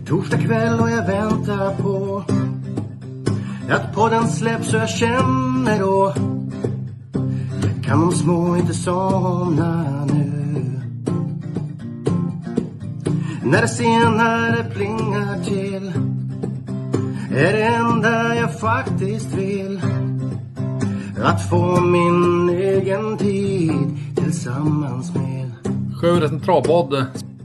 Torsdag kväll och jag väntar på att podden släpps så jag känner då kan de små inte somna nu. När det senare plingar till är det enda jag faktiskt vill att få min egen tid tillsammans med. Sjörätten travbad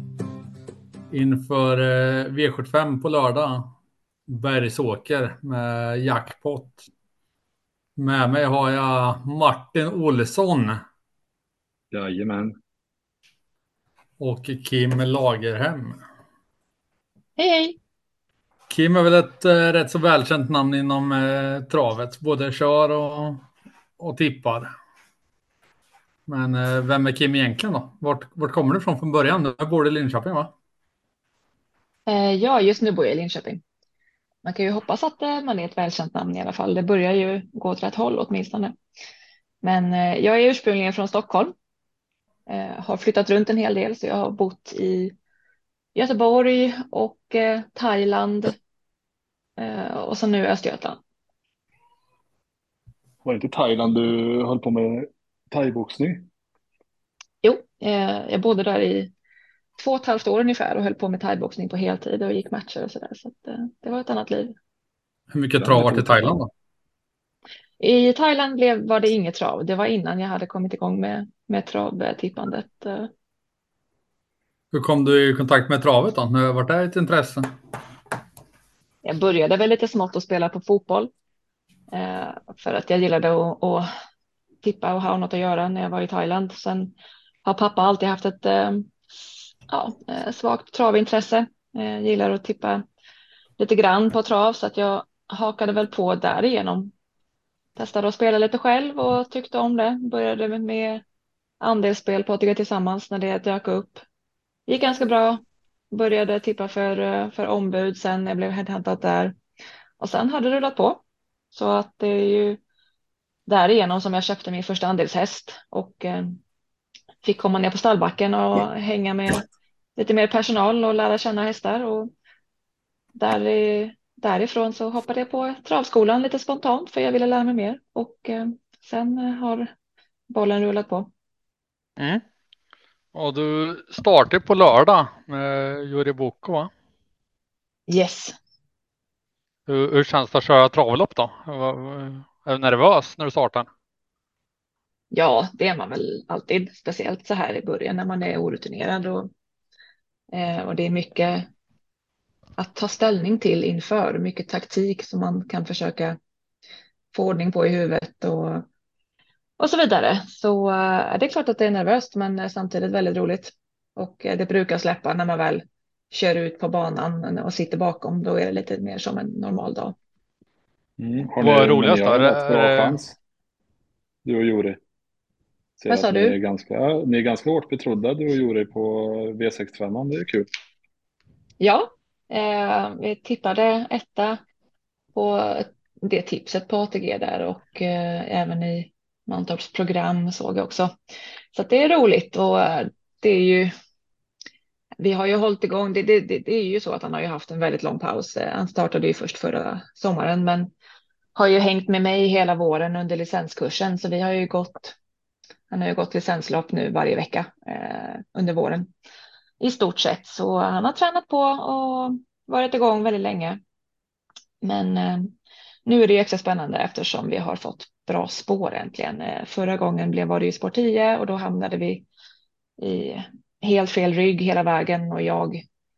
inför V75 på lördag. Bergsåker med jackpot. Med mig har jag Martin Olsson Jajamän. och Kim Lagerhem. Hej hej! Kim är väl ett rätt så välkänt namn inom travet. Både kör och tippar. Men vem är Kim egentligen då? Vart kommer du från början? Du bor i Linköping, va? Ja, just nu bor jag i Linköping. Man kan ju hoppas att man är ett välkänt namn i alla fall. Det börjar ju gå åt rätt håll åtminstone. Men jag är ursprungligen från Stockholm. Har flyttat runt en hel del, så jag har bott i Göteborg och Thailand och så nu Östergötland. Var det inte Thailand du höll på med thaiboxning? Jo, jag bodde där i 2,5 år ungefär och höll på med thaiboxning på heltid och gick matcher och sådär. Så att, det var ett annat liv. Hur mycket trav var det i Thailand då? I Thailand var det inget trav. Det var innan jag hade kommit igång med travtippandet. Hur kom du i kontakt med travet då? När var det ett intresse? Jag började väl lite smått att spela på fotboll. För att jag gillade att tippa och ha något att göra när jag var i Thailand. Sen har pappa alltid haft ett svagt travintresse. Gillar att tippa lite grann på trav, så att jag hakade väl på därigenom. Testade att spela lite själv och tyckte om det. Började med andelsspel på ATG tillsammans när det dök upp. Gick ganska bra. Började tippa för ombud sen jag blev headhuntad där. Och sen har det rullat på. Så att det är ju därigenom som jag köpte min första andelshäst. Och fick komma ner på stallbacken och hänga med lite mer personal och lära känna hästar. Och därifrån så hoppade jag på travskolan lite spontant för jag ville lära mig mer. Och sen har bollen rullat på. Mm. Och du startade på lördag med Juri Boko, va? Yes. Hur känns det att köra travlopp då? Är du nervös när du startar? Ja, det är man väl alltid. Speciellt så här i början när man är orutinerad. Och det är mycket att ta ställning till inför. Mycket taktik som man kan försöka få ordning på i huvudet och så vidare. Så det är klart att det är nervöst, men samtidigt väldigt roligt. Och det brukar släppa när man väl kör ut på banan och sitter bakom. Då är det lite mer som en normal dag. Vad är roligast då? Har ni rätt bra chans? Du och Juri. Vad sa du? Ni är ganska hårt betrodda, du och Juri, på V65. Det är kul. Ja, vi tippade etta på det tipset på ATG där och även i Mantorps program såg jag också. Så att det är roligt och det är ju, vi har ju hållit igång, det är ju så att han har ju haft en väldigt lång paus. Han startade ju först förra sommaren men har ju hängt med mig hela våren under licenskursen, så han har ju gått licenslopp nu varje vecka under våren i stort sett. Så han har tränat på och varit igång väldigt länge. Men nu är det ju extra spännande eftersom vi har fått bra spår äntligen. Förra gången var det ju spår 10 och då hamnade vi i helt fel rygg hela vägen och jag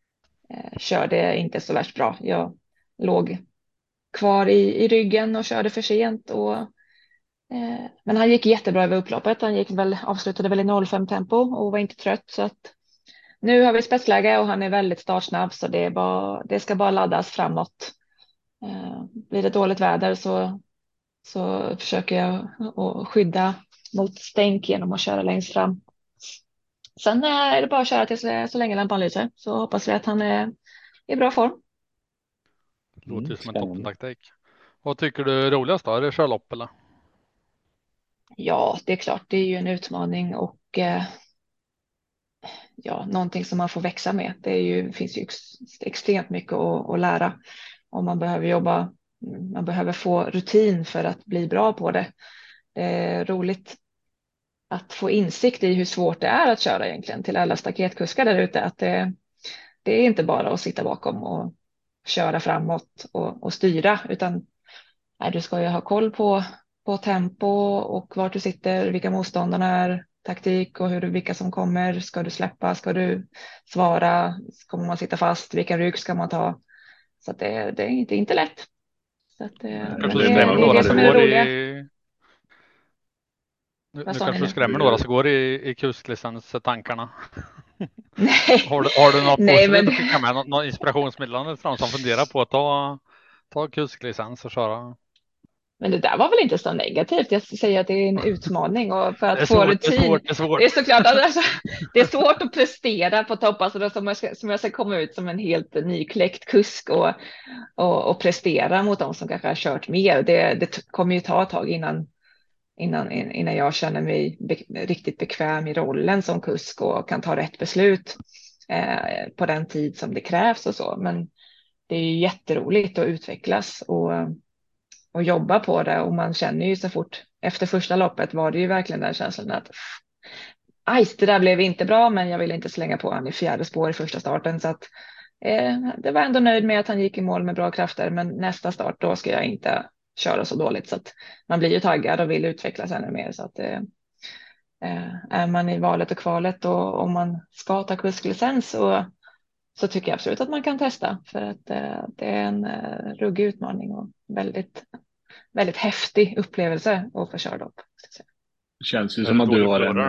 körde inte så värst bra. Jag låg kvar i ryggen och körde för sent. Men han gick jättebra över upploppet. Avslutade väl i 05 tempo och var inte trött. Så att nu har vi spetsläge och han är väldigt startsnabb, så det ska bara laddas framåt. Blir det dåligt väder så försöker jag att skydda mot stänk genom att köra längst fram. Sen är det bara att köra till så länge lampan lyser, så hoppas vi att han är i bra form. Låter ju som en toppentaktik. Vad tycker du är roligast då? Är det körlopp eller? Ja, det är klart. Det är ju en utmaning och någonting som man får växa med. Finns ju extremt mycket att lära, och man behöver jobba, man behöver få rutin för att bli bra på det. Det är roligt att få insikt i hur svårt det är att köra egentligen, till alla staketkuskar där ute, att det är inte bara att sitta bakom och köra framåt och styra, utan du ska ju ha koll på tempo och vart du sitter, vilka motståndarna är, taktik och vilka som kommer. Ska du släppa? Ska du svara? Kommer man sitta fast? Vilka rygg ska man ta? Så att det är inte lätt. Så att, men det är det som är det roliga. Nu kanske du skrämmer några som går i kusklicens-tankarna. Nej. Har du något positivt att skicka med? Någon inspirationsmeddelande för de som funderar på att ta kusklicens och köra? Men det där var väl inte så negativt. Jag säger att det är en utmaning, och för att få rutin. Det är svårt. Det är såklart alltså, det är svårt att prestera på topp. Alltså, som jag ska komma ut som en helt nykläckt kusk och prestera mot de som kanske har kört mer. Det kommer ju ta ett tag innan jag känner mig riktigt bekväm i rollen som kusk och kan ta rätt beslut på den tid som det krävs och så. Men det är ju jätteroligt att utvecklas och jobba på det, och man känner ju så fort efter första loppet var det ju verkligen den känslan att det där blev inte bra, men jag ville inte slänga på han i fjärde spår i första starten, så att det var ändå nöjd med att han gick i mål med bra krafter, men nästa start då ska jag inte köra så dåligt, så att man blir ju taggad och vill utvecklas ännu mer. Så att är man i valet och kvalet och om man ska ta kusklicens så tycker jag absolut att man kan testa, för att det är en ruggig utmaning och väldigt, väldigt häftig upplevelse att få köra lopp. Det känns ju som att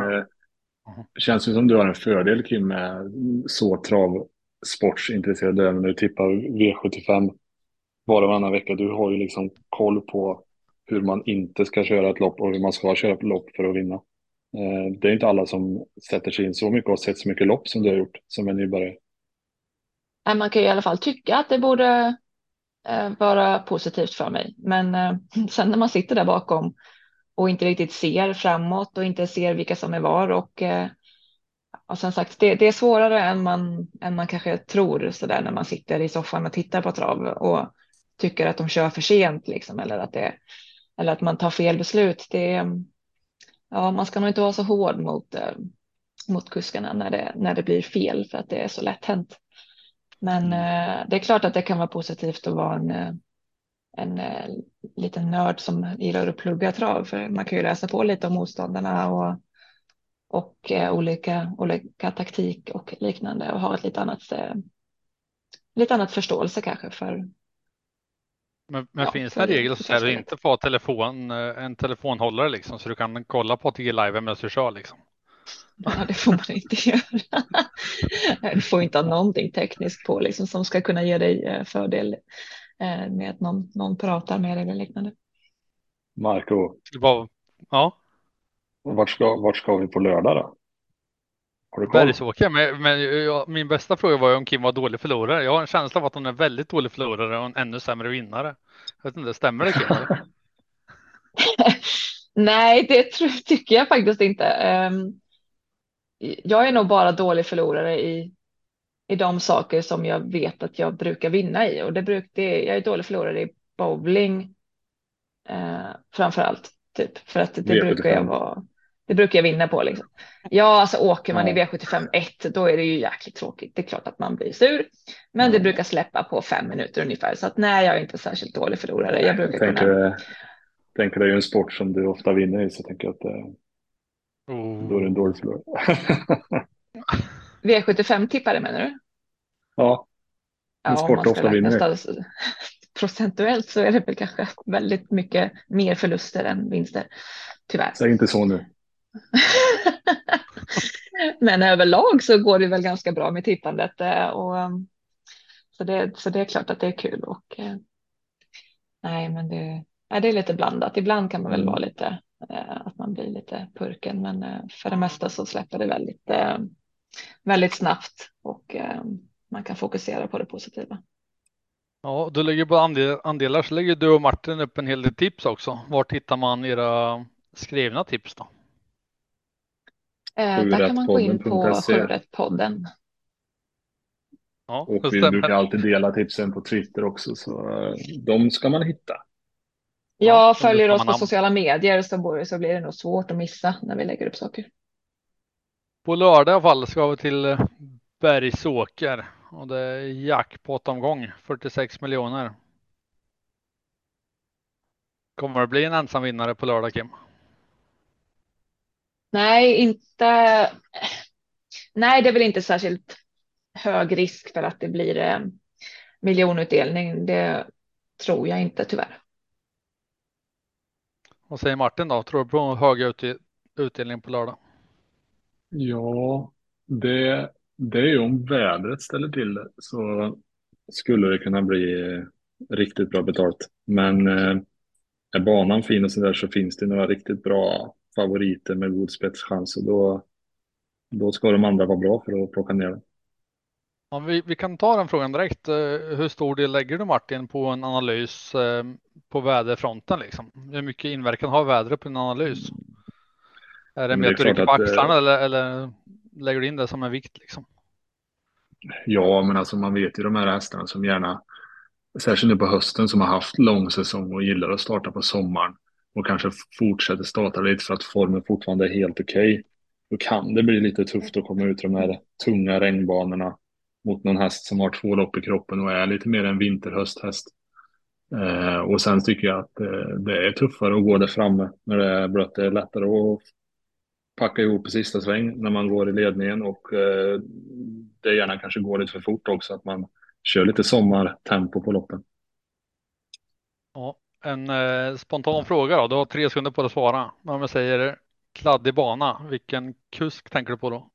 du har en fördel, Kim, med så travsportsintresserad, även när du tippar V75 var och varannan vecka. Du har ju liksom koll på hur man inte ska köra ett lopp och hur man ska köra ett lopp för att vinna. Det är inte alla som sätter sig in så mycket och har sett så mycket lopp som du har gjort som en nybörjare. Man kan ju i alla fall tycka att det borde vara positivt för mig, men sen när man sitter där bakom och inte riktigt ser framåt och inte ser vilka som är var, och som sagt, det är svårare än man kanske tror, så där när man sitter i soffan och tittar på trav och tycker att de kör för sent liksom, eller att man tar fel beslut. Man ska nog inte vara så hård mot kuskarna när det blir fel, för att det är så lätt hänt. Men det är klart att det kan vara positivt att vara en liten nörd som gillar att plugga trav, för man kan ju läsa på lite om motståndarna och olika taktik och liknande, och ha ett lite annat förståelse kanske för. Men finns det en regel så att du inte får en telefonhållare liksom, så du kan kolla på ATG live medan du kör liksom? Ja, det får man inte göra. Du får inte ha någonting tekniskt på liksom, som ska kunna ge dig fördel med att någon pratar med dig eller liknande. Marco, ja. Vart ska vi på lördag då? Har du koll? Bergsåker, men min bästa fråga var ju om Kim var dålig förlorare. Jag har en känsla av att hon är väldigt dålig förlorare och en ännu sämre vinnare. Jag vet inte, stämmer det, Kim? Eller? Nej, det tycker jag faktiskt inte. Jag är nog bara dålig förlorare i de saker som jag vet att jag brukar vinna i, och jag är dålig förlorare i bowling framför allt, typ, för att det brukar jag vinna på liksom. Ja, alltså åker man i V75 1, då är det ju jäkligt tråkigt. Det är klart att man blir sur, men det brukar släppa på 5 minuter ungefär, så att nej, jag är inte särskilt dålig förlorare. Jag brukar tänker det är ju en sport som du ofta vinner i, så jag tänker att då är det en dålig förlorare. V75 tippare, menar du? Ja, en sport du ofta vinner. Procentuellt så är det väl kanske väldigt mycket mer förluster än vinster, tyvärr. Säg inte så nu. Men överlag så går det väl ganska bra med tippandet, och så det är klart att det är kul, och nej, men det är lite blandat. Ibland kan man väl vara lite att man blir lite purken, men för det mesta så släpper det väldigt snabbt, och man kan fokusera på det positiva. Ja, du lägger på andelar, så lägger du och Martin upp en hel del tips också. Var hittar man era skrivna tips då? Där kan man gå in på Sjurättpodden.se. 7-rätt-podden. Ja, Och det vi stämmer. brukar alltid dela tipsen på Twitter också, så de ska man hitta. Jag de följer brukar oss man på namn. sociala medier så blir det nog svårt att missa när vi lägger upp saker. På lördag i alla fall ska vi till Bergsåker och det är jackpot-omgång, 46 miljoner. Kommer det bli en ensam vinnare på lördag, Kim? Nej, det är väl inte särskilt hög risk för att det blir miljonutdelning. Det tror jag inte tyvärr. Vad säger Martin då? Tror du på hög utdelning på lördag? Ja, det är ju om vädret ställer till det, så skulle det kunna bli riktigt bra betalt. Men är banan fin och sådär, så finns det några riktigt bra favoriter med god spetschans, och då ska de andra vara bra för att plocka ner den. Ja, vi kan ta den frågan direkt. Hur stor del lägger du, Martin, på en analys på väderfronten liksom? Hur mycket inverkan har vädret på en analys? Är det Men mer det är att du klart rycker på att axlarna eller lägger du in det som en vikt liksom? ja, men alltså man vet ju de här hästarna som gärna, särskilt nu på hösten, som har haft lång säsong och gillar att starta på sommaren och kanske fortsätter starta lite för att formen fortfarande är helt okej. Då kan det bli lite tufft att komma ut de här tunga regnbanorna mot någon häst som har 2 lopp i kroppen och är lite mer en vinterhösthäst. Och sen tycker jag att det är tuffare att gå där framme när det är blött. Det är lättare att packa ihop i sista sväng när man går i ledningen, och det gärna kanske går lite för fort också, att man kör lite sommartempo på loppen. Ja, en spontan fråga då. Du har 3 sekunder på att svara. Men om jag säger kladdig bana, vilken kusk tänker du på då?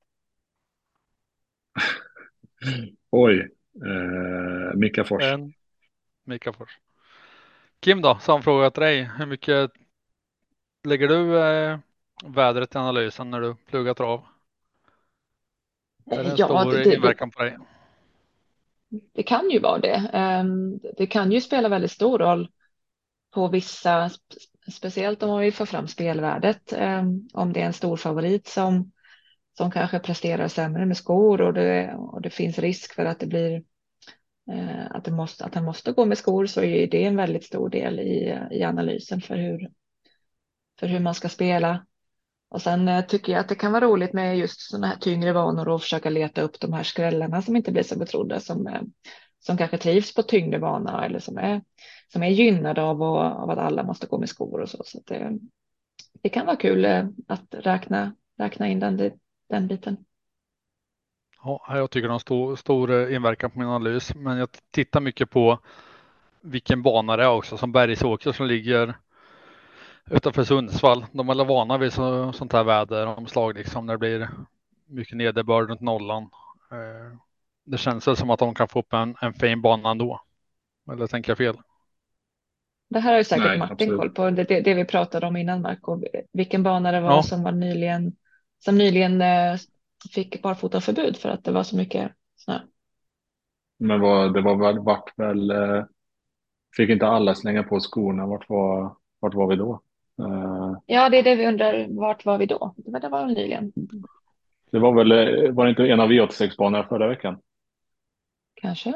Oj, Mika Fors. En Mika Fors. Kim då, samma fråga till dig. Hur mycket lägger du vädret i analysen när du pluggar trav? Är det en Ja, stor inverkan på dig? det kan ju vara det. Det kan ju spela väldigt stor roll på vissa, speciellt om vi får fram spelvärdet. Om det är en stor favorit som kanske presterar sämre med skor och det finns risk för att det blir att han måste gå med skor, så är det en väldigt stor del i analysen för hur man ska spela. Och sen tycker jag att det kan vara roligt med just sådana här tyngre vanor och försöka leta upp de här skrällarna som inte blir så betrodda, som kanske trivs på tyngre bana eller som är gynnade av att alla måste gå med skor och så. Så att det kan vara kul att räkna in den biten. Ja, jag tycker de har stor inverkan på min analys, men jag tittar mycket på vilken bana det är också, som Bergsåker som ligger utanför Sundsvall. De är vana vid sånt här väderomslag liksom, när det blir mycket nederbörd runt nollan. Det känns väl som att de kan få upp en fin bana ändå. Eller tänker jag fel? Det här har ju säkert Nej, Martin absolut. koll på, det vi pratade om innan, Marco. Vilken bana det var Ja. som nyligen fick barfotaförbud för att det var så mycket snö. Men vart väl, fick inte alla slänga på skorna? Vart var vi då? Ja, det är det vi undrar. Vart var vi då? Det var nyligen, Det var det inte en av V86-banorna förra veckan? kanske.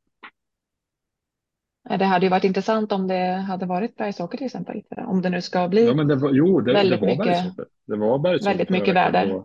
Det hade ju varit intressant om det hade varit Bergsåker till exempel. Om det nu ska Ja, bli men det väldigt var mycket, Bergsåker. Det var Bergsåker väldigt förra mycket veckan. väder.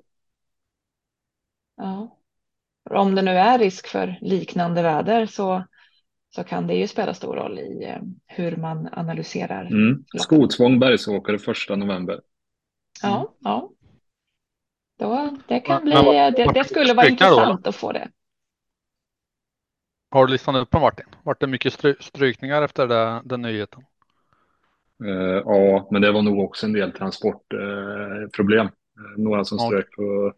Ja. Om det nu är risk för liknande väder så kan det ju spela stor roll i hur man analyserar loppen. Skotsvång Bergsåker 1 november. Ja, ja. Det kan Men bli, det skulle vara strykningar då, intressant att få det. Har du listat upp på Martin? Vart det mycket strykningar efter den nyheten? Ja, men det var nog också en del transportproblem. Några som Ja, strök på...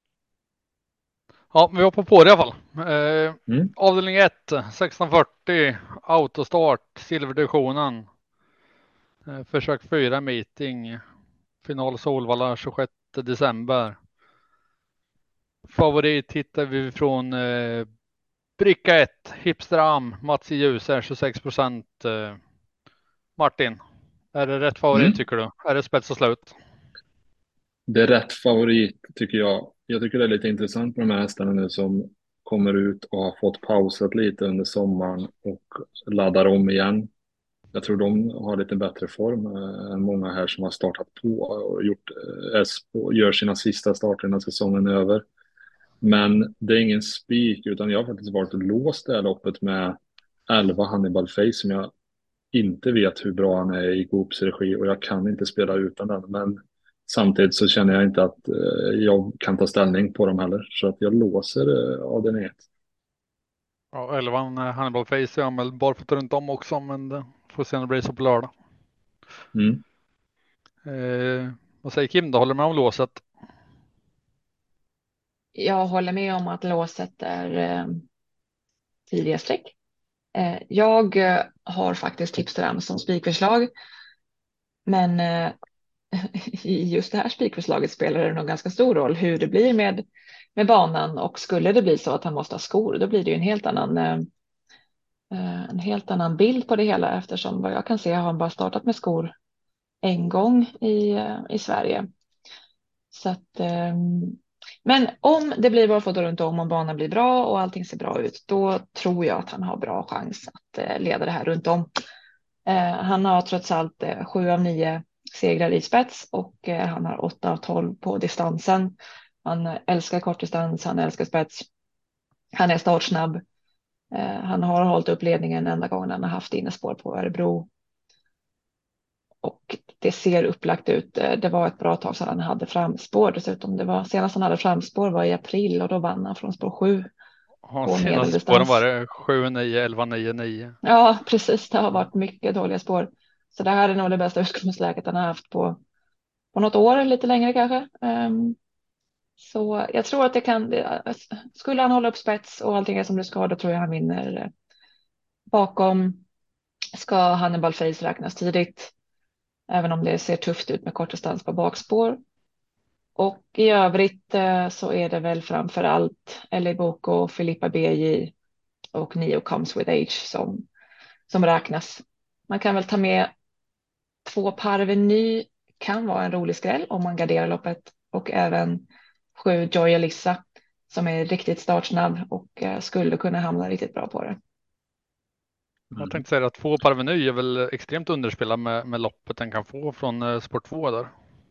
Ja, vi hoppar på det i alla fall. Mm. Avdelning 1, 1640, autostart, silverdivisionen. Försök 4 meeting. Final Solvalla 26 december. Favorit hittar vi från bricka 1, Hipstram, Mats i Ljuser 26%. Martin, är det rätt favorit tycker du? Är det spets och slut? Det är rätt favorit tycker jag. Jag tycker det är lite intressant med de här hästarna nu som kommer ut och har fått pausat lite under sommaren och laddar om igen. Jag tror de har lite bättre form än många här som har startat på och gjort gör sina sista starter när säsongen är över. Men det är ingen spik utan jag har faktiskt varit låst det här loppet med 11 Hannibal Face som jag inte vet hur bra han är i Goops regi och jag kan inte spela utan den. Men samtidigt så känner jag inte att jag kan ta ställning på dem heller. Så att jag låser Adrian 1. Ja, 11 Hannibal Face är jag väl barfota runt om också, men det får se när det blir så på lördag. Mm. Vad säger Kim då? Håller du med om låset? Jag håller med om att låset är tidiga streck. Jag har faktiskt tips till den som spikförslag. Men i just det här spikförslaget spelar det nog ganska stor roll hur det blir med banan. Och skulle det bli så att han måste ha skor, då blir det ju en helt annan bild på det hela. Eftersom vad jag kan se har han bara startat med skor en gång i Sverige. Så att, men om det blir barfota runt om banan blir bra och allting ser bra ut, då tror jag att han har bra chans att leda det här runt om. Han har trots allt 7 av 9 segrar i spets och han har 8 av 12 på distansen. Han älskar kortdistans, han älskar spets. Han är startsnabb. Han har hållit upp ledningen enda gången han har haft innespår på Örebro. Och det ser upplagt ut. Det var ett bra tag sedan han hade framspår dessutom. Senast han hade framspår var i april och då vann han från spår 7. Ja, senaste spåren var det 7, 9, 11, 9, 9. Ja, precis. Det har varit mycket dåliga spår. Så det här är nog det bästa utgångsläget han har haft på något år, lite längre kanske. Så jag tror att skulle han hålla upp spets och allting är som det ska, då tror jag han vinner. Bakom ska Hannibal Face räknas tidigt, även om det ser tufft ut med kortdistans på bakspår. Och i övrigt så är det väl framför allt Ellie Boko, Filippa BJ och Neo Comes With Age som räknas. Man kan väl ta med 2 Parveny, kan vara en rolig skräll om man garderar loppet, och även 7 Joy Elissa som är riktigt startsnabb och skulle kunna hamna riktigt bra på det. Jag tänkte säga att 2 Parveny är väl extremt underspelad med loppet den kan få från sport 2 där.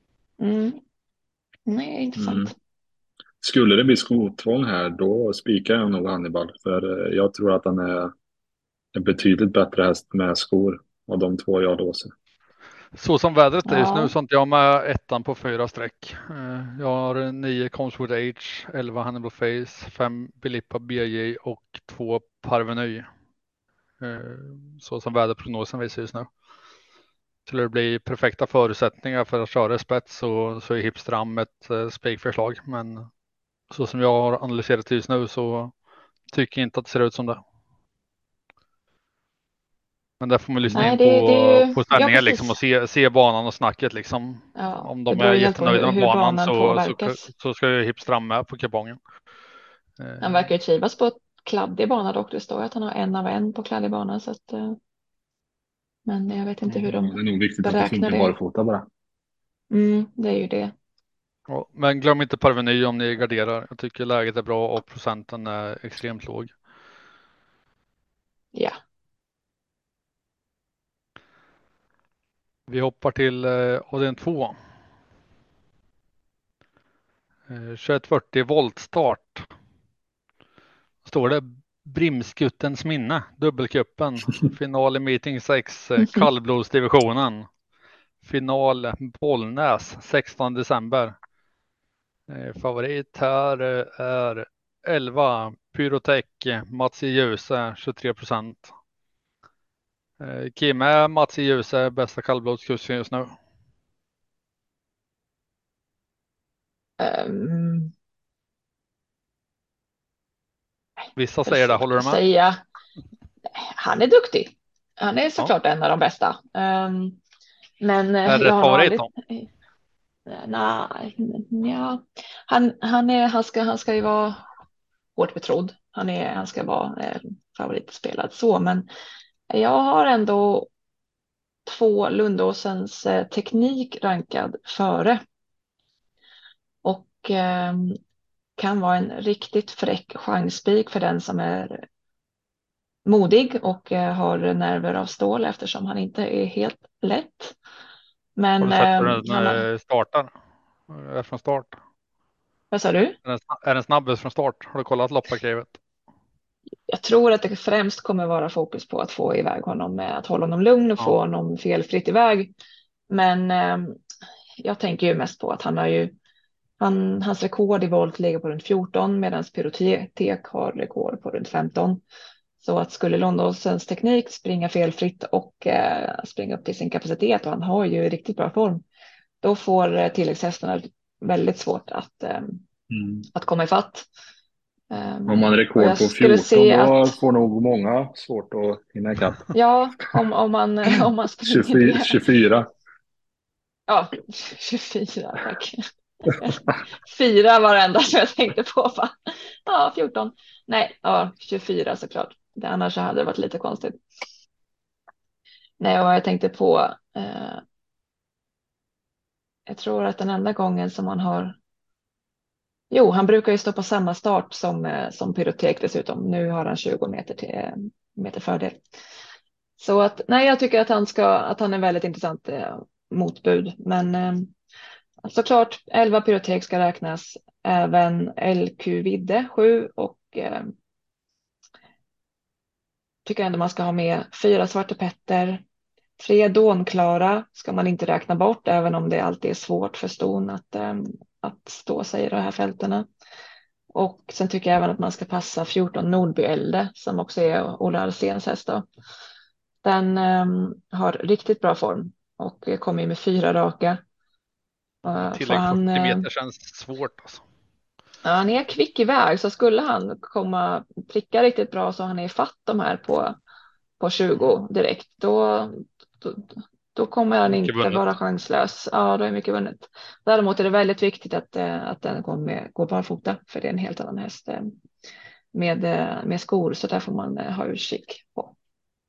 Nej, intressant. Skulle det bli skotvång här, då spikar jag nog Hannibal. För jag tror att han är en betydligt bättre häst med skor av de 2 jag låser. Så som vädret är just nu så inte jag med ettan på 4 streck. Jag har 9 Comes With Age, 11 Hannibal Face, 5 Filippa BJ och 2 Parveny. Så som väderprognosen visar just nu. Skulle det bli perfekta förutsättningar för att köra spets så är Hipstram ett spikförslag. Men så som jag har analyserat just nu så tycker jag inte att det ser ut som det. Men där får man lyssna in på ställningar liksom och se banan och snacket liksom. Ja, om de är jättenöjda med banan så ska ju Hipstram med på kupongen. Han verkar ju trivas på ett kladdig bana dock. Det står att han har 1 av 1 på kladdig bana. Så att, men jag vet inte hur de det är nog viktigt att det funkar barfota bara. Det är ju det. Ja, men glöm inte Parveny om ni garderar. Jag tycker läget är bra och procenten är extremt låg. Ja. Vi hoppar till avdelning 2. 2140 voltstart. Står det Brimskuttens minne, dubbelkuppen, final i meeting 6, kallblodsdivisionen. Final Bollnäs 16 december. Favorit här är 11 Pyrotech, Mats i Ljuse 23%. Kim är Mats i Ljuse bästa kallblodskussen just nu. Vissa säger det, håller du med? Han är duktig. Han är såklart en av de bästa. Men är det favorit då? Nej, ja. Han ska ju vara hårt betrodd. Han ska vara favoritspelad så, men jag har ändå 2 Lundåsens teknik rankad före. kan vara en riktigt fräck chansspik för den som är modig och har nerver av stål, eftersom han inte är helt lätt. Men Har du sett hur han har, den startar? Är från start? vad sa du? Är den snabbast från start? Har du kollat lopparkivet? Jag tror att det främst kommer vara fokus på att få iväg honom, med att hålla honom lugn och Ja. få honom felfritt iväg. Men jag tänker ju mest på att hans rekord i volt ligger på runt 14, medan Pyrotek har rekord på runt 15. Så att skulle Londonsens teknik springa felfritt och springa upp till sin kapacitet, och han har ju riktigt bra form, då får tilläggshästarna väldigt svårt att komma ifatt. Om man har rekord jag på skulle 14 se då att, får nog många svårt att hinna ikapp. ja, om man springer 24, det. 24. Ja, 24, tack. 4 var det enda som jag tänkte på. Va? Ja, 14. Nej, ja, 24 såklart. Annars hade det varit lite konstigt. Nej, och jag tänkte på, jag tror att den enda gången som man har, jo, han brukar ju stå på samma start som Pyrotek dessutom. Nu har han 20 meter fördel. Så att, nej, jag tycker att han är väldigt intressant motbud. Men såklart 11 Pyrotek ska räknas, även LQ Vidde 7, och tycker ändå man ska ha med 4 Svarte Petter. 3 Dånklara ska man inte räkna bort, även om det alltid är svårt för ston att stå sig i de här fältena. Och sen tycker jag även att man ska passa 14 Nordbyälde, som också är Ola Alséns häst då. Den har riktigt bra form och kommer ju med 4 raka. Tillägg 40 meter känns svårt alltså. Ja, han är kvick iväg, så skulle han komma pricka riktigt bra så han är fatt de här på 20 direkt, då kommer han Mycket inte vunnet. vara chanslös. Ja, då är mycket vunnet. Däremot är det väldigt viktigt att den går barfota, för det är en helt annan häst med skor, så där får man ha utkik på.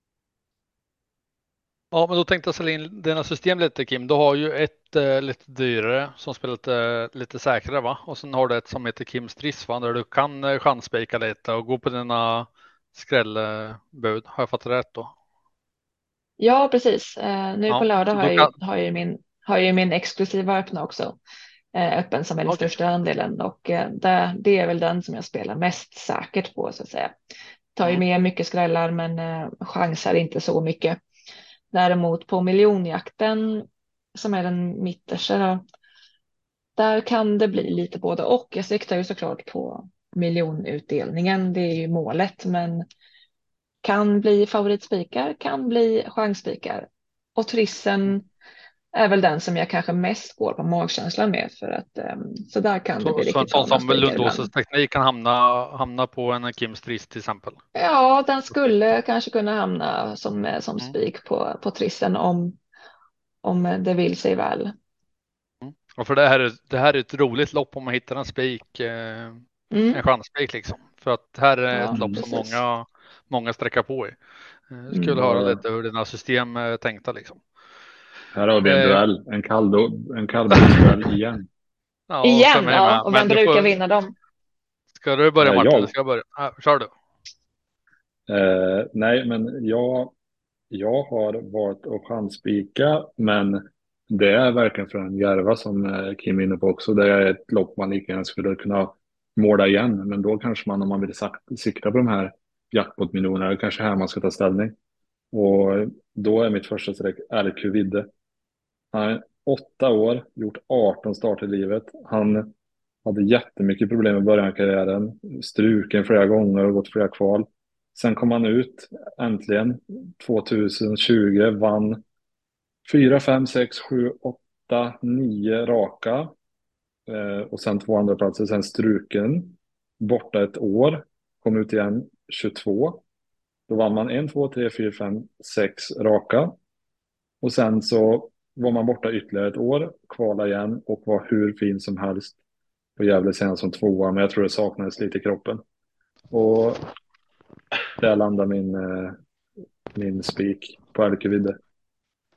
Ja, men då tänkte jag sälja in dina system lite, Kim. Du har ju ett lite dyrare som spelar lite säkrare, va? Och sen har du ett som heter Kim Striss, va? Där du kan chansspika lite och gå på dina skrällbud. Har jag fattat rätt då? Ja, precis. Nu Ja, på lördag så då kan... har jag min exklusiva öppna också. Öppen som är den Okej. största andelen, och det är väl den som jag spelar mest säkert på, så att säga. Tar ju med mycket skrällar, men chansar inte så mycket. Däremot på miljonjakten, som är den mittersta, där kan det bli lite både och. Jag siktar ju såklart på miljonutdelningen, det är ju målet, men kan bli favoritspikar, kan bli chansspikar. Och trissen är väl den som jag kanske mest går på magkänslan med, för att så där kan det bli Så en riktigt sån galna som spikar Lundåsens ibland. teknik kan hamna på en Kim Striss till exempel. Ja, den skulle kanske kunna hamna som spik på trissen om det vill sig väl. Och för det här är ett roligt lopp om man hittar en spik, en chansspik liksom. För att här är ett Ja, lopp som precis. många sträcker på i. Skulle höra lite hur dina system är tänkta liksom. Här har vi en duell, en kallblodsduell igen. Ja, för Igen, mig ja. med. Och Men vem brukar vinna dem? Ska du börja, Martin? Jag. Ska jag börja? Kör du. Nej, men jag har valt att chansspika, men det är verkligen för en Järva som Kim är inne på också. Det är ett lopp man lika gärna skulle kunna måla igen, men då kanske man, om man vill sikta på de här jackpot-miljonerna, kanske här man ska ta ställning. Och då är mitt första streck LQ Vidde. Han är 8 år, gjort 18 starter i livet. Han hade jättemycket problem i början av karriären. Struken flera gånger och gått flera kval. Sen kom han ut äntligen 2020, vann 4, 5, 6, 7, 8, 9 raka. Och sen 2 andra platser. Sen struken. Borta ett år. Kom ut igen 22. Då vann man 1, 2, 3, 4, 5, 6 raka. Och sen så var man borta ytterligare ett år. Kvala igen och var hur fin som helst. Och Gävle sen som 2, men jag tror det saknades lite i kroppen. Och där landar min spik på Älkevidde.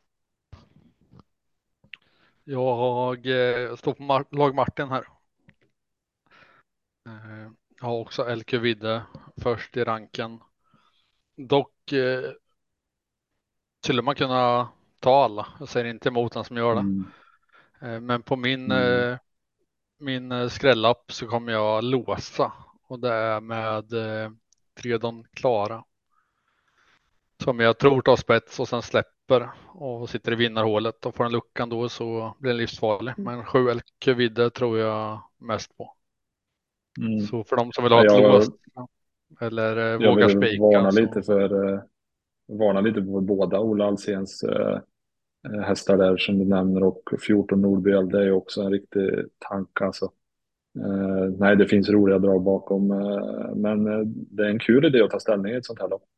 Jag står på lag Martin här. Jag har också LQ Vidde först i ranken. Dock skulle man kunna ta alla. Jag säger inte emot den som gör det. Men på min skrällapp så kommer jag låsa. Och det är med Tredon Klara. Som jag tror tar spets och sen släpper och sitter i vinnarhålet. Och får den luckan då så blir den livsfarlig. Men 7 LQ Vidde tror jag mest på. Så för de som vill ha ett lås eller jag vågar vill spika. varna lite för båda Ola Alséns hästar där som du nämner, och 14 Nordbjörn, det är ju också en riktig tank alltså. Nej, det finns roliga drag bakom, men det är en kul idé att ta ställning i ett sånt här lopp.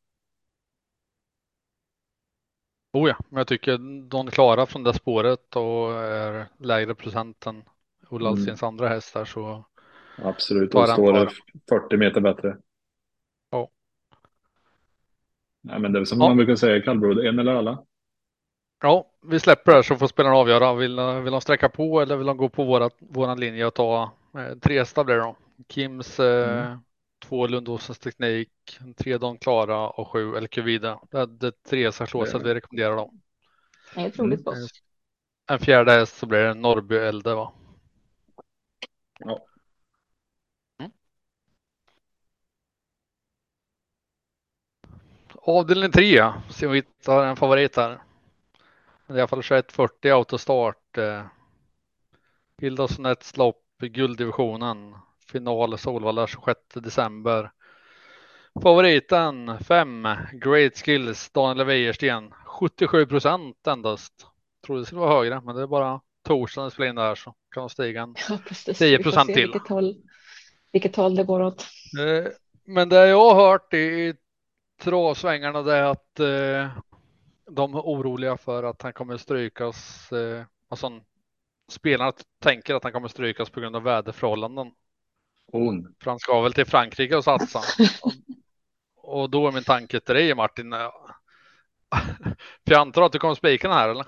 Oh ja, men jag tycker de klarar från det spåret och är lägre procent än Ola Alséns andra hästar, så absolut, tar och den står faran. 40 meter bättre. Ja. Nej, men det är som man brukar säga i kallblod, en eller alla. Ja, vi släpper det så får spelarna avgöra. Vill de sträcka på eller vill de gå på våran linje och ta 3 hästar blir det då. Kims 2 Lundåsens teknik, 3 Don Klara och 7 LQ Vida. Det är det 3 hästarslåset vi rekommenderar dem. Det är ett roligt loss. En fjärde häst så blir det Norrby Elde, va? Ja. Avdelning 3, ser vi hittar en favorit här. Det är i alla fall 2140 autostart. Hilda Sonets lopp i gulddivisionen. Final Solvalla 26 december. Favoriten 5 Great Skills Daniel Wäjersten. 77% endast. Trodde det skulle vara högre, men det är bara torsdagen spelar in där så kan de stiga en 10% till. Vilket håll det går åt. Men det jag har hört i travsvängarna det är att de är oroliga för att han kommer strykas. Alltså spelarna tänker att han kommer strykas på grund av väderförhållanden. För han ska väl till Frankrike och satsa. Och då är min tanke till dig, Martin. För jag antar att du kommer spika den här, eller?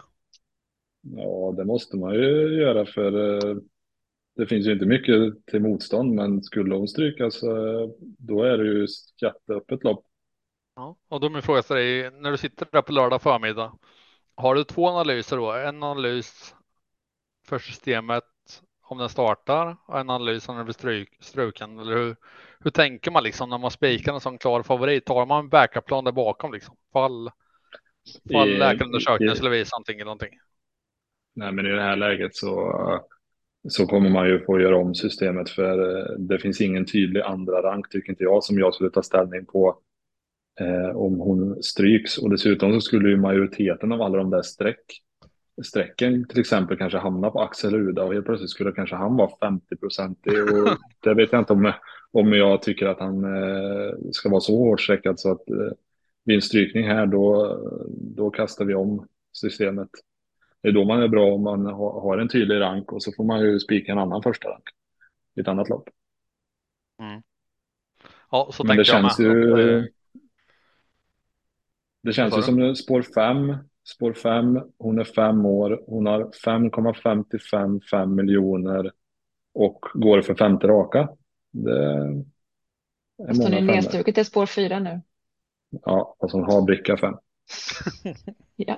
Ja, det måste man ju göra, för det finns ju inte mycket till motstånd, men skulle hon strykas då är det ju jätteöppet lopp. Ja, och då är min fråga till dig, när du sitter där på lördag förmiddag, har du 2 analyser då? En analys för systemet om den startar och en analys om den blir struken, eller hur tänker man liksom när man spikar en sån klar favorit? Tar man en backup-plan där bakom liksom? Fall läkarundersökningen skulle visa någonting. Nej, men i det här läget så kommer man ju få göra om systemet, för det finns ingen tydlig andra rank, tycker inte jag, som jag skulle ta ställning på om hon stryks. Och dessutom så skulle ju majoriteten av alla de där strecken till exempel kanske hamna på Axel Uda, och helt plötsligt skulle kanske han vara 50%, och det vet jag inte om jag tycker att han ska vara så hårt sträckad, så att vid en strykning här då kastar vi om systemet. Det är då man är bra om man har en tydlig rank, och så får man ju spika en annan första rank i ett annat lopp. Ja, så men det känns ju det känns ju som spår 5, hon är 5 år, hon har 5,55 miljoner och går för 5:e raka. Det är många femmor. nedstruket till spår 4 nu. Ja, alltså hon har bricka 5. Ja.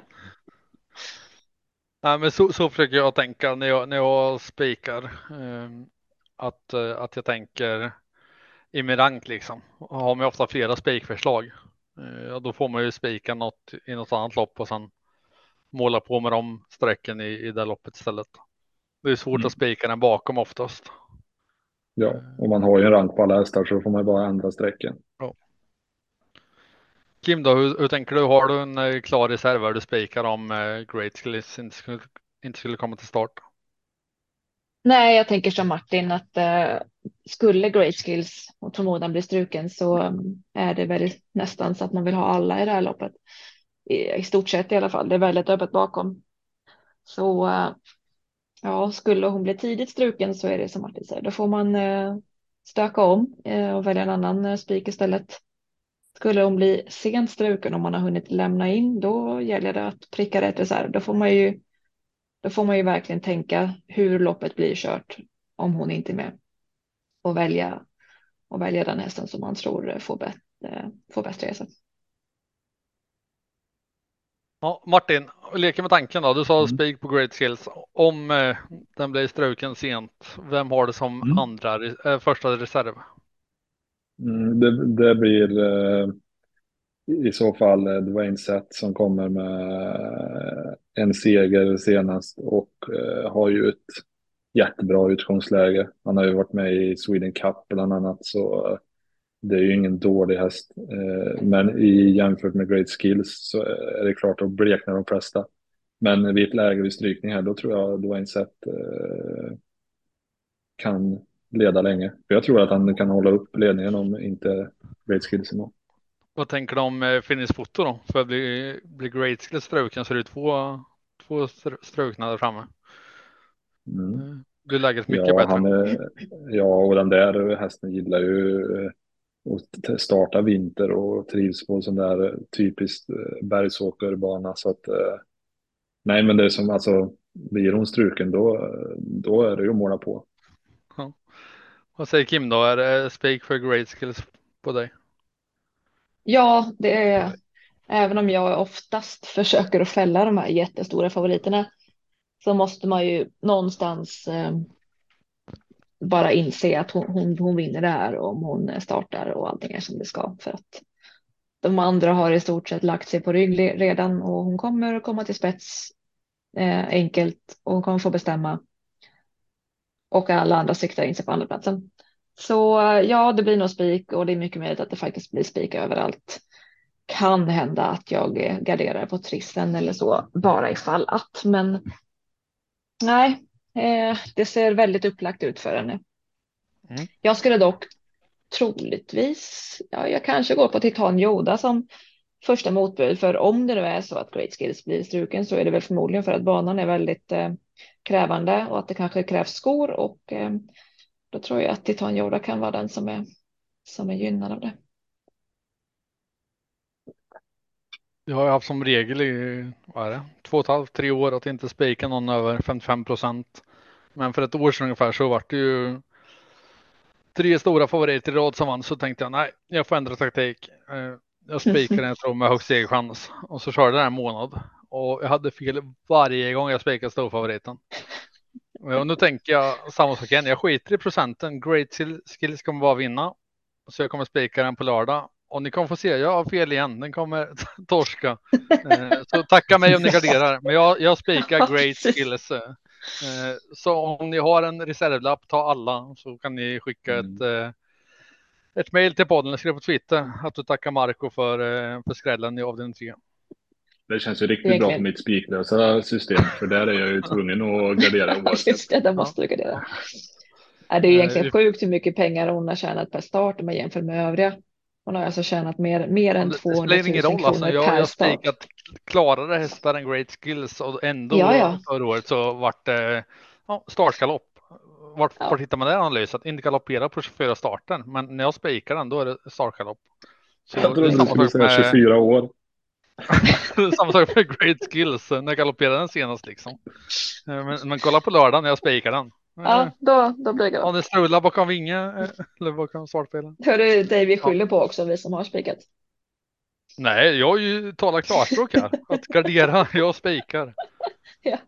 Nej, men så försöker jag tänka när jag spikar. Att jag tänker i min rank liksom. Har man ofta flera spikförslag. Då får man ju spika något i något annat lopp och sen måla på med de strecken i det loppet istället. Det är svårt att spika den bakom oftast. Ja, och man har ju en rank på alla hästar, så får man bara ändra strecken. Ja. Kim då, hur tänker du? Har du en klar reserv där du spikar om Great Skills inte skulle komma till start? Nej, jag tänker som Martin att skulle Great Skills och förmodan bli struken så är det väl nästan så att man vill ha alla i det här loppet. I stort sett i alla fall. Det är väldigt öppet bakom. Så ja, skulle hon bli tidigt struken så är det som Martin säger. Då får man stöka om och välja en annan spik istället. Skulle hon bli sent struken om man har hunnit lämna in, då gäller det att pricka rätt reserv. Då får man ju verkligen tänka hur loppet blir kört om hon inte är med och välja och välja den hästen som man tror får bäst resa. Ja, Martin, leker med tanken då. Du sa spik på Great Skills. Om den blir struken sent, vem har det som första reserv? Det blir i så fall Dwayne Sett som kommer med en seger senast och har ju ett jättebra utgångsläge. Han har ju varit med i Sweden Cup bland annat, så det är ju ingen dålig häst. Men jämfört med Great Skills så är det klart att bleknar de flesta. Men vid ett läge vid strykning här, då tror jag Dwayne Sett kan leda länge. För jag tror att han kan hålla upp ledningen om inte Great Skills är någon. Vad tänker du om Finnish Foto då? För att bli Great Skills struken så är det två strukna där framme. Blir läget mycket bättre. Och den där hästen gillar ju att starta vinter och trivs på sån där typiskt bergsåkerbana. Så att, nej, men det är som, alltså, blir hon struken då är det ju att måla på. Ja. Vad säger Kim då? Är det spik för Great Skills på dig? Ja, det är, även om jag oftast försöker att fälla de här jättestora favoriterna, så måste man ju någonstans bara inse att hon vinner det här om hon startar och allting är som det ska. För att de andra har i stort sett lagt sig på rygg redan och hon kommer att komma till spets enkelt och hon kommer få bestämma. Och alla andra siktar in sig på andra platsen. Så ja, det blir nog spik och det är mycket möjligt att det faktiskt blir spik överallt. Kan hända att jag garderar på trissen eller så, bara ifall att. Men nej, det ser väldigt upplagt ut för henne. Jag skulle dock troligtvis, jag kanske går på Titan Yoda som första motbud. För om det nu är så att Great Skills blir struken så är det väl förmodligen för att banan är väldigt krävande och att det kanske krävs skor. Och då tror jag att Titan Yoda kan vara den som är gynnad av det. Jag har haft som regel i 2,5-3 år att inte spika någon över 55%. Men för ett år sedan ungefär så var det ju 3 stora favoriter i rad som vann, så tänkte jag nej, jag får ändra taktik. Jag spikar en tror med högst segerchans och så körde jag en månad och jag hade fel varje gång jag spikade storfavoriten. Och nu tänker jag samma sak igen, jag skiter i procenten. Great Skills kommer bara vinna, så jag kommer spika den på lördag. Och ni kommer få se, jag har fel igen. Den kommer torska. Så tacka mig om ni garderar. Men jag spikar Great Skills. Så om ni har en reservlapp, ta alla. Så kan ni skicka ett mejl till podden eller skriva på Twitter att du tackar Marco för skrällen i avdelning 3. Det känns ju riktigt bra på mitt spiklösa system. För där är jag ju tvungen att gardera oavsett. Just det, där måste du gardera. Det är ju egentligen sjukt hur mycket pengar hon har tjänat per start om man jämför med övriga. Hon har alltså tjänat mer än 200 000 kronor alltså. per Jag start. spikat klarare hästar än Great Skills och ändå förra året så vart det startgalopp. Vart hittar man det analys? Att inte galoppera på 24 starten. Men när jag spikar den då är det startgalopp. Så jag tror du skulle säga 24 år. Samma sak med Great Skills. När jag galopperade den senast liksom. Men kolla på lördagen när jag spikar den. Ja, då blir det. Ja, det strular bakom vinge eller bakom startspelen. Hör du David skyller på också, vi som har spikat? Nej, jag har ju talat klarspråk här. Att gardera, jag spikar. Ja.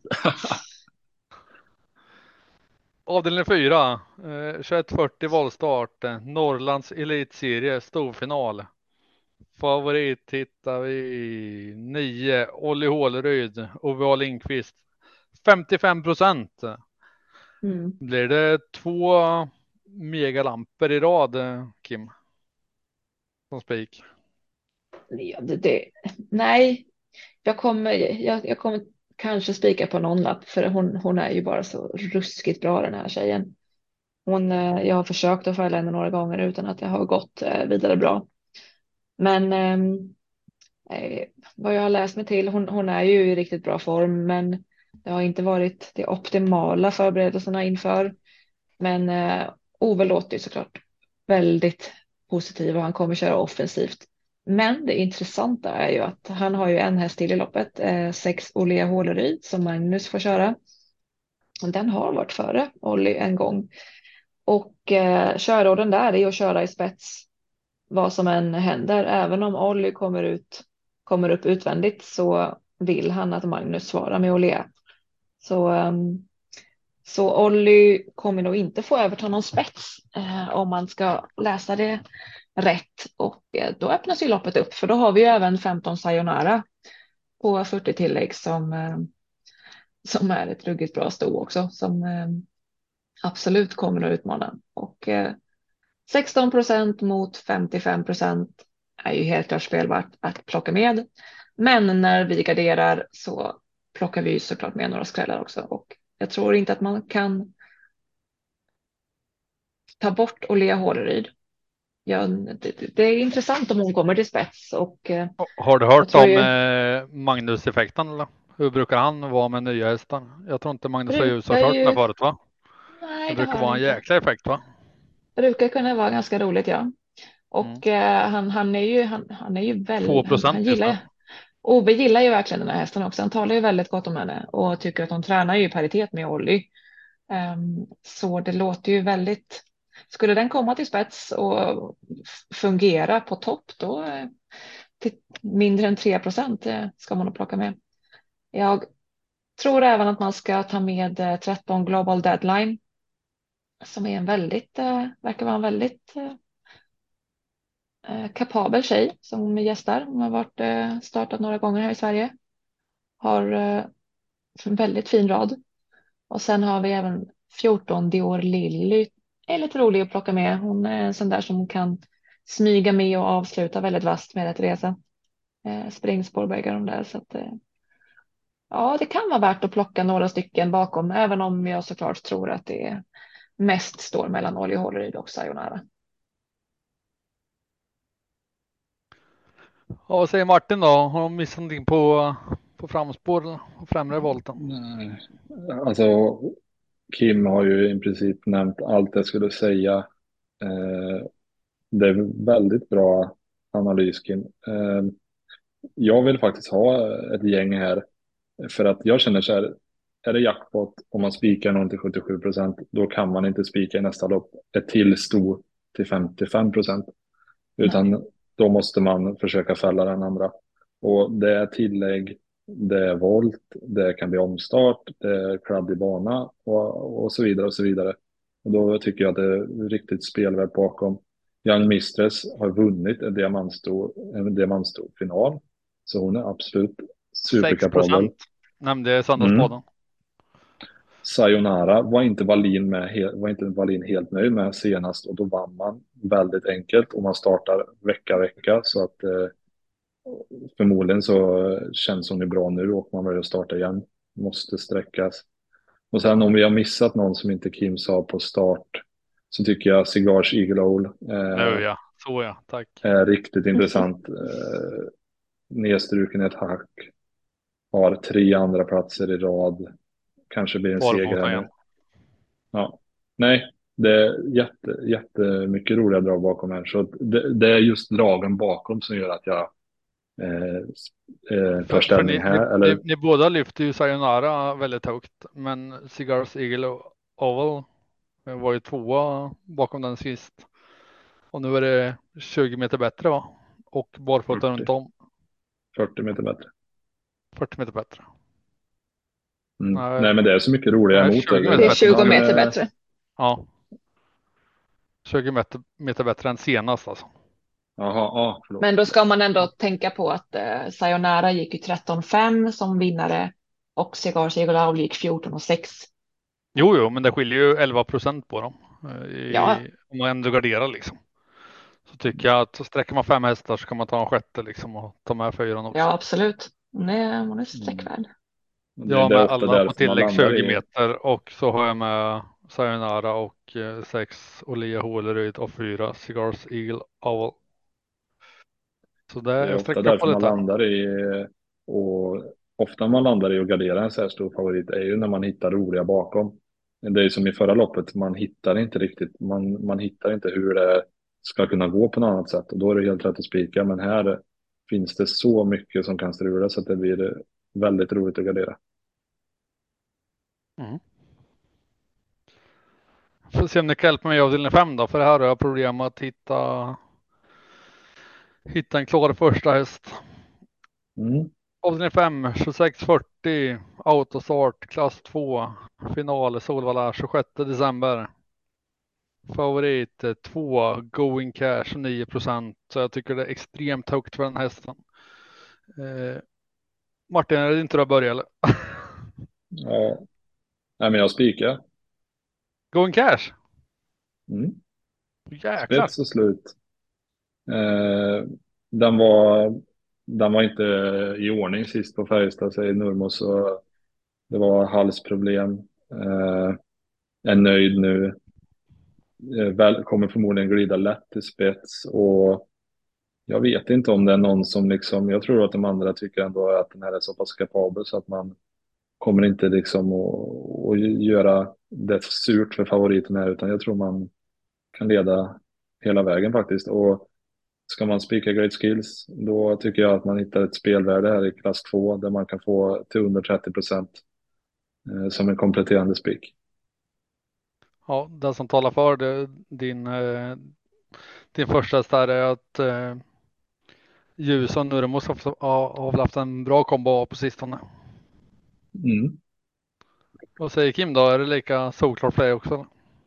Avdelning 4, 2140 valstart, Norrlands elitserie, storfinal. Favorit hittar vi 9, Olli Håleryd, Ove A. Lindqvist, 55%. Blir det 2 megalampor i rad, Kim? Som spik? Ja, nej, jag kommer kanske spika på någon lapp, för hon är ju bara så ruskigt bra, den här tjejen. Jag har försökt att fälla henne några gånger utan att det har gått vidare bra. Men vad jag har läst mig till, hon är ju i riktigt bra form, men det har inte varit de optimala förberedelserna inför. Men Ove låter ju såklart väldigt positiv och han kommer köra offensivt. Men det intressanta är ju att han har ju en häst till i loppet, 6 Olli Håleryd som Magnus får köra. Och den har varit före Olli en gång. Och körorden där är att köra i spets vad som än händer. Även om Olli kommer upp utvändigt så vill han att Magnus svarar med att le. Så Olli kommer nog inte få överta någon spets om man ska läsa det rätt. Och då öppnas ju loppet upp, för då har vi ju även 15 Sayonara på 40 tillägg som är ett ruggigt bra sto också, som absolut kommer att utmana. Och 16% mot 55% är ju helt klart spelvärt att plocka med. Men när vi garderar så plockar vi ju såklart med några skrällar också. Och jag tror inte att man kan ta bort Olea Håleryd. Ja, det är intressant om hon kommer till spets. Och, Har du hört tror om ju- Magnus-effekten? Eller? Hur brukar han vara med nya hästar? Jag tror inte Magnus har Brukar utkört ju- den förut, va? Nej, Det det brukar har vara han en inte. jäkla effekt, va? Brukar kunna vara ganska roligt, ja. Och han är ju 2% han gillar just nu. Ove gillar ju verkligen den här hästen också. Han talar ju väldigt gott om henne och tycker att hon tränar ju i paritet med Olli. Så det låter ju väldigt... Skulle den komma till spets och fungera på topp, då till mindre än 3% ska man nog plocka med. Jag tror även att man ska ta med 13 Global Deadline, som är verkar vara en väldigt kapabel tjej som gästar. Hon har startat några gånger här i Sverige. Har en väldigt fin rad. Och sen har vi även 14 Dior Lilly. Är lite rolig att plocka med. Hon är en sån där som kan smyga med och avsluta väldigt vasst med rätt resa. Springspår bägge de där. Så att, ja, det kan vara värt att plocka några stycken bakom. Även om jag såklart tror att det mest står mellan Olli Håleryd och Sayonara. Ja, vad säger Martin då? Har de missat någonting på framspår och främre volten? Nej, alltså Kim har ju i princip nämnt allt jag skulle säga. Det är väldigt bra analys, Kim. Jag vill faktiskt ha ett gäng här för att jag känner så här, är det jackpot om man spikar någon till 77%, då kan man inte spika i nästa lopp ett till sto till 55%. Utan då måste man försöka fälla den andra. Och det är tillägg, det är volt, det kan bli omstart, det är kladdig bana och så vidare och så vidare. Och då tycker jag att det är riktigt spelvärt bakom. Young Mistress har vunnit en diamantstor final. Så hon är absolut superkapabel. 6% nämnde Söndagsbaden. Sayonara var inte Wallin helt nöjd med senast, och då vann man väldigt enkelt och man startar vecka så att förmodligen så känns hon ju bra nu och man börjar starta igen. Måste sträckas. Och sen om vi har missat någon som inte Kim sa på start, så tycker jag Cigars Eagle Owl Tack. är riktigt intressant. Nedstruken i ett hack. Har 3 andra platser i rad. Kanske blir en seger här nu. Ja. Nej, det är jättemycket roliga drag bakom här. Så det är just dragen bakom som gör att jag tar ställning här. Ni båda lyfter ju Sayonara väldigt högt, men Cigars Eagle Oval var ju 2 bakom den sist. Och nu är det 20 meter bättre, va? Och barfota runt om. 40 meter bättre. 40 meter bättre. Nej, men det är så mycket roliga emot. Det är 20 meter bättre. Ja. 20 meter bättre än senast alltså. Jaha, förlåt. Men då ska man ändå tänka på att Sayonara gick ju 13,5 som vinnare och Cigars Eagle Owl gick 14,6. Jo, men det skiljer ju 11% på dem. Om man ändå garderar liksom. Så tycker jag att sträcker man 5 hästar så kan man ta en sjätte liksom och ta med 4 också. Ja, absolut. Hon är sträckvärd. Jag har med alla på tillägg 20 meter och så har jag med Sayonara och 6 Olea Håleryd och 4 Cigars Eagle Owl. Så det är ofta därför man landar i, och ofta man landar i att gardera en så här stor favorit är ju när man hittar roliga bakom. Det är som i förra loppet, man hittar inte riktigt, man hittar inte hur det ska kunna gå på något annat sätt, och då är det helt rätt att spika, men här finns det så mycket som kan strula så att det blir väldigt roligt att gardera. Får se om ni kan hjälpa mig i avdelning 5 då, för här har jag problem att hitta en klar första häst. Mm. Avdelning 5, 2640, autostart, klass 2, final Solvalla 26 december. Favorit 2, Going Cash 9%, så jag tycker det är extremt högt för den hästen. Martin, är det inte du har börjat eller? Ja. Nej, men jag spikar. Going Cash? Mm. Jäklar. Spets och slut. Eh, den var inte i ordning sist på Färjestad, säger Nurmos. Så det var halsproblem. Är nöjd nu. Kommer förmodligen glida lätt till spets. Och jag vet inte om det är någon som liksom, jag tror att de andra tycker ändå att den här är så pass kapabel så att man kommer inte liksom att göra det surt för favoriten här, utan jag tror man kan leda hela vägen faktiskt. Och ska man spika Great Skills, då tycker jag att man hittar ett spelvärde här i klass 2 där man kan få till under 30% som en kompletterande spik. Ja, den som talar för det, din första häst där är att Ljus och Nurmos har väl haft en bra kombo på sistone. Mm. Vad säger Kim då? Är det lika solklart för dig också?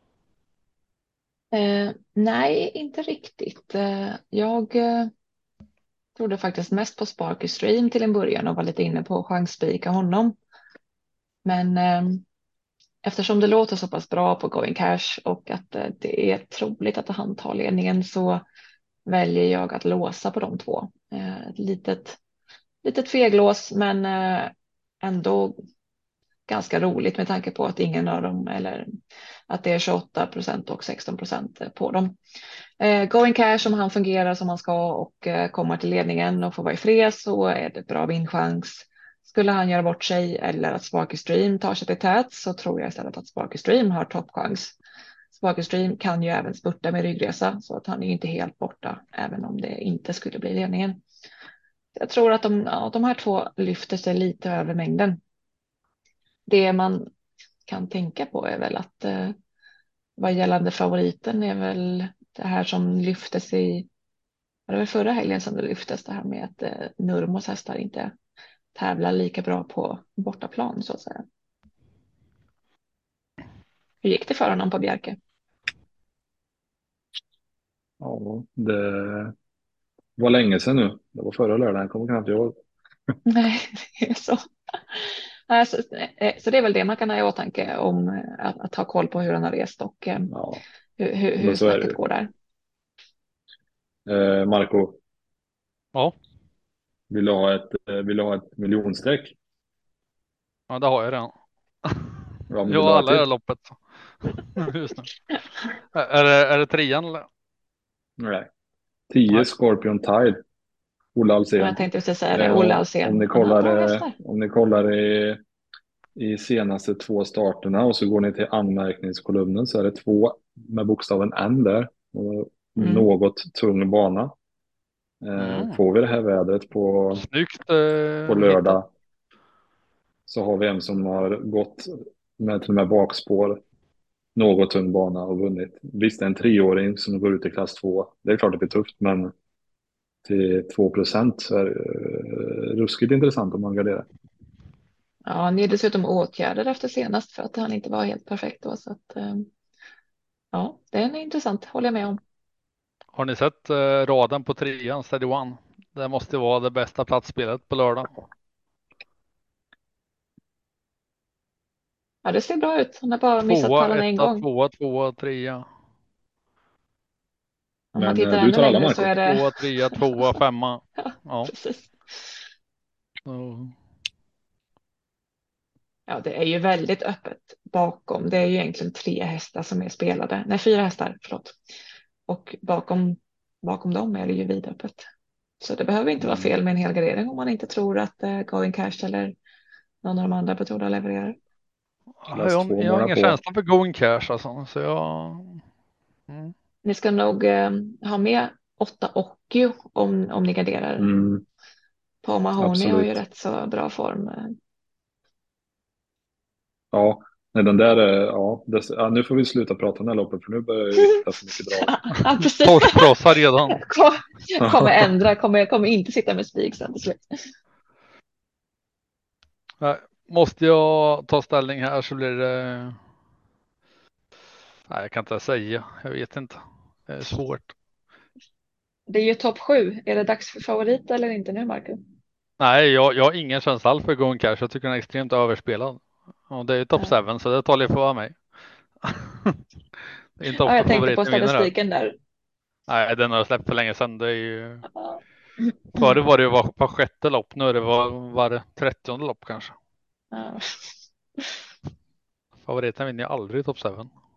Nej, inte riktigt. Jag trodde faktiskt mest på Sparky Stream till en början och var lite inne på att chansspika honom. Men eftersom det låter så pass bra på Going Cash och att det är troligt att han tar ledningen, så väljer jag att låsa på de två. Ett litet feglås, men ändå ganska roligt med tanke på att ingen av dem, eller att det är 28% och 16% på dem. Going Cash, om han fungerar som han ska och kommer till ledningen och får vara i fred, så är det bra vinstchans. Skulle han göra bort sig eller att Sparky Stream tar sig till tät, så tror jag istället att Sparky Stream har toppchans. Sparky Stream kan ju även spurta med ryggresa, så att han är inte helt borta även om det inte skulle bli ledningen. Jag tror att de här två lyfter sig lite över mängden. Det man kan tänka på är väl att vad gällande favoriten är väl det här som lyftes var det väl förra helgen som det lyftes, det här med att Nurmos hästar inte tävlar lika bra på bortaplan så att säga. Hur gick det för honom på Bjerke? Ja, det var länge sedan nu. Det var förra lördagen, jag kommer knappt ihåg. Nej, det är så. Så det är väl det man kan ha i åtanke om att ha koll på hur han har rest och Ja, hur men så är snacket det. går där. Marco, Ja, vill du ha ett miljonstreck? ja det har jag redan. Ja, men Jag vill du har ha alla i det ett här loppet. Just nu. Är det trean eller? Nej. 10 Nej. Scorpion Tide. Olle Ja, Alsen. jag tänkte just säga det, Olle Alsen. Om ni Han har bra kollar, hästar. om ni kollar i senaste 2 starterna och så går ni till anmärkningskolumnen, så är det 2 med bokstaven N där. Och något tung bana. Får vi det här vädret på Snyggt lördag, hittat. så har vi en som har gått med till och med bakspår, något tung bana och vunnit. Visst, det är en 3-åring som går ut i klass 2. Det är klart det blir tufft, men till 2% så är det ruskigt intressant om man garderar. Ja, han är dessutom åtgärder efter senast för att han inte var helt perfekt då, så att ja, den är intressant, håller jag med om. Har ni sett raden på trean, Steady One? Det måste vara det bästa platsspelet på lördag. Ja, det ser bra ut. Han har bara missat 2, tallarna en 1, gång. 2, 2, 3. Om man Men tittar du ännu tar alla, längre Marco. så är det... 2, 3, 2, 5. Ja. Precis. Så. Ja, det är ju väldigt öppet bakom. Det är ju egentligen 3 hästar som är spelade. Nej, 4 hästar, förlåt. Och bakom dem är det ju vidöppet. Så det behöver inte vara fel med en helgardering om man inte tror att Going Cash eller någon av de andra betrodda levererar. Klass 2 Jag har målar ingen på. känsla för Going Cash alltså, så jag... Ni ska nog ha med 8 Occhio om ni garderar. Paul Mahoney har ju Absolut. rätt så bra form. Ja, Nej, den där, nu får vi sluta prata om det här loppet för nu börjar jag hitta så mycket drag. Ja, precis. Torskprossar redan. Kommer inte sitta med spik sen till slut. Måste jag ta ställning här så blir det... Nej, jag kan inte säga. Jag vet inte. Det är svårt. Det är ju topp 7. Är det dags för favorit eller inte nu, Marcus? Nej, jag har ingen känsla alls för Going Cash. Jag tycker den är extremt överspelad. Och det är ju topp 7 så det talar ju för vara mig. Det är inte Ja, ofta jag tänkte på favoriten vinner där. statistiken där. Nej, den har jag släppt för länge sedan. Det är ju... Ja. Förr var det ju var sjätte lopp. Nu är det var det 30:e lopp kanske. Ja. Favoriten vinner ju aldrig i topp 7.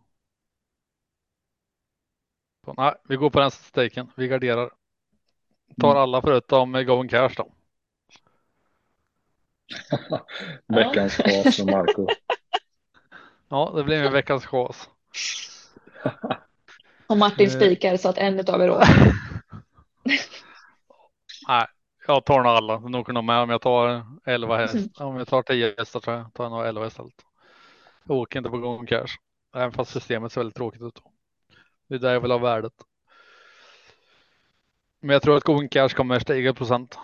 Nej, vi går på den statistiken. Vi garderar. Tar alla förutom Going Cash då. Veckans chas från Marco. Ja, det blir min veckans chas. Och Martin spikar så att en utav er åker. Nej, jag tar nog alla. De åker nog med om jag tar 11 häst. Om jag tar 10 hästar tror jag tar jag nog 11 hästar. Jag åker inte på Going Cash. Även fast systemet ser väldigt tråkigt ut. Det är där jag vill ha värdet. Men jag tror att Going Cash kommer stiga procent.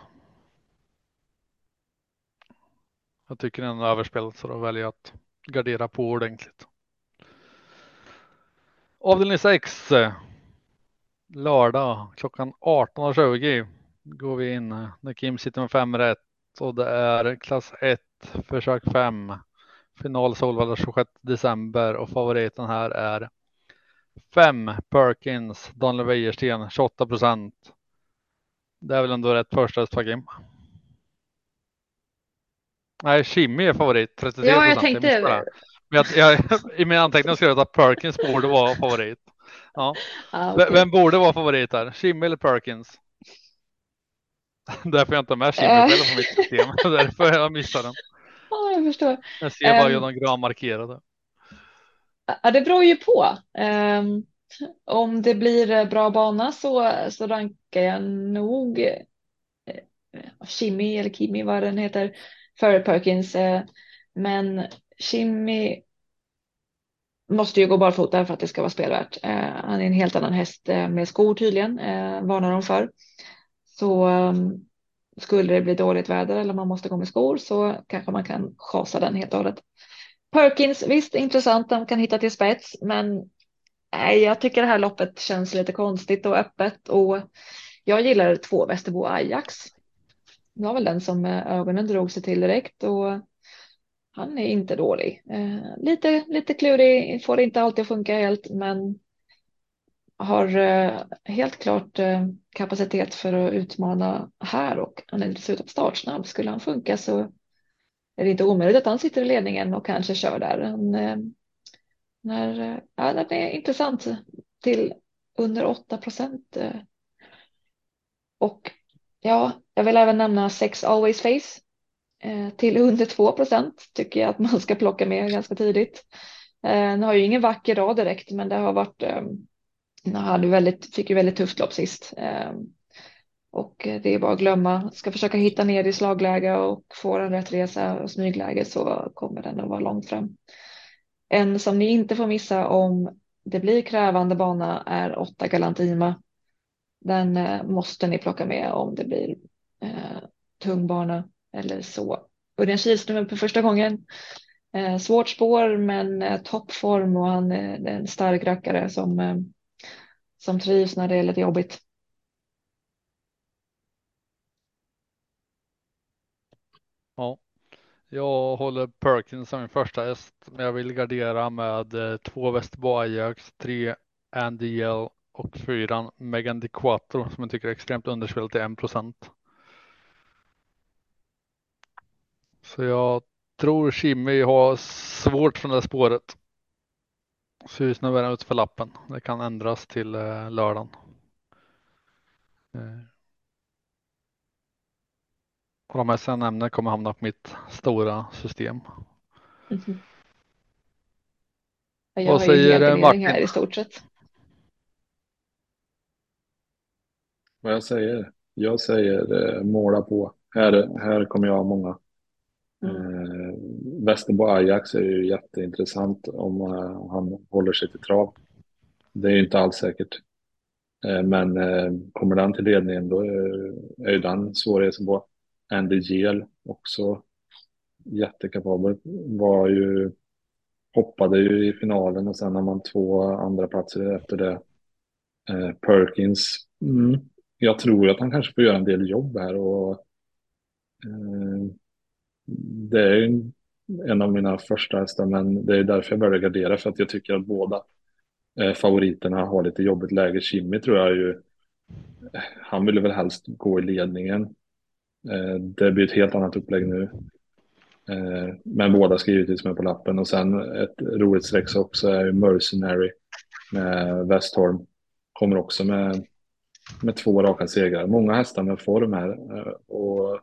Jag tycker den är överspelad så då väljer jag att gardera på ordentligt. Avdelning 6. Lördag klockan 18:20 går vi in när Kim sitter med 5 rätt och det är klass 1 försök 5 final Solvalla 26 december och favoriten här är 5 Perkins Daniel Wäjersten 28%. Det är väl ändå rätt första häst för Kim. Nej, Kimmy är favorit 33%. Ja, jag tänkte. Men jag, i min anteckning skrev jag att Perkins borde vara favorit. Ja. Okay. Vem borde vara favorit här? Kimmy eller Perkins? Därför jag inte har med Kimmy själv på mitt system. Därför jag missar den. Ja, jag förstår. Jag ser bara de gröna markerade. Ja, det beror ju på. Om det blir bra bana så rankar jag nog Kimmy eller Kimi vad den heter för Perkins. Men Kimmy måste ju gå barfota för att det ska vara spelvärt. Han är en helt annan häst med skor tydligen, varnar de för. Så skulle det bli dåligt väder eller man måste gå med skor så kanske man kan chasa den helt och hållet. Perkins, visst intressant, de kan hitta till spets, men nej, jag tycker det här loppet känns lite konstigt och öppet och jag gillar 2 Västerbo Ajax. Det var väl den som ögonen drog sig till direkt och han är inte dålig. Lite klurig, får inte alltid funka helt, men har helt klart kapacitet för att utmana här och han är dessutom startsnabb. Skulle han funka så är det inte omöjligt att han sitter i ledningen och kanske kör där. Den är intressant till under 8%. Och ja, jag vill även nämna 6 Always Face till under 2% tycker jag att man ska plocka med ganska tidigt. Den har ju ingen vacker rad direkt, men det har varit fick ju väldigt tufft lopp sist. Och det är bara att glömma. Ska försöka hitta ner i slagläge och få en rätt resa och smygläge så kommer den att vara långt fram. En som ni inte får missa om det blir krävande bana är 8 Galantima. Den måste ni plocka med om det blir tung bana eller så. Örjan Kihlström är på första gången. Svårt spår men toppform och han är en stark rackare som trivs när det är lite jobbigt. Ja, jag håller Perkins som min första häst, men jag vill gardera med 2 Västerbo Ajax, 3 Andy Yell och 4 Megan Di Quattro som jag tycker är extremt underspelat till 1%. Så jag tror Kimmy har svårt från det spåret. Så just nu är den ut för lappen. Det kan ändras till lördagen. Och de här sen nämner kommer hamna på mitt stora system. Mm-hmm. Jag Vad har ju säger helgardering Martin? här i stort sett. Vad jag säger? Jag säger måla på. Här kommer jag ha många. Västerbo Ajax är ju jätteintressant om han håller sig till trav. Det är ju inte alls säkert. Men kommer den till ledningen då är ju den svårigheten på. Andy Giel också jättekapabel. Hoppade ju i finalen och sen har man 2 andra platser efter det. Perkins, jag tror att han kanske får göra en del jobb här och det är ju en av mina första hästar, men det är därför jag börjar gardera, för att jag tycker att båda favoriterna har lite jobbigt läge. Kimi tror jag ju, han ville väl helst gå i ledningen. Det blir ett helt annat upplägg nu. Men båda ska givetvis med på lappen. Och sen ett roligt streck också är Mercenary med Westholm. Kommer också med 2 raka segrar. Många hästar med form här. Och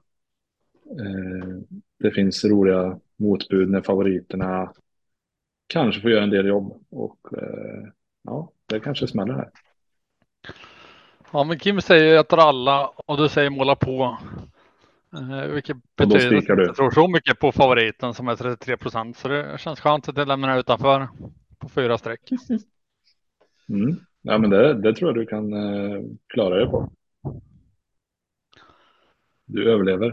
det finns roliga motbud när favoriterna kanske får göra en del jobb. Och ja, det kanske smäller här. Ja, men Kim säger jag tar alla och du säger måla på. Vilket Och då betyder att spikar jag du. inte tror så mycket på favoriten som är 33%. Så det känns skönt att jag lämnar den utanför på 4 streck. Ja, men det tror jag du kan klara dig på. Du överlever.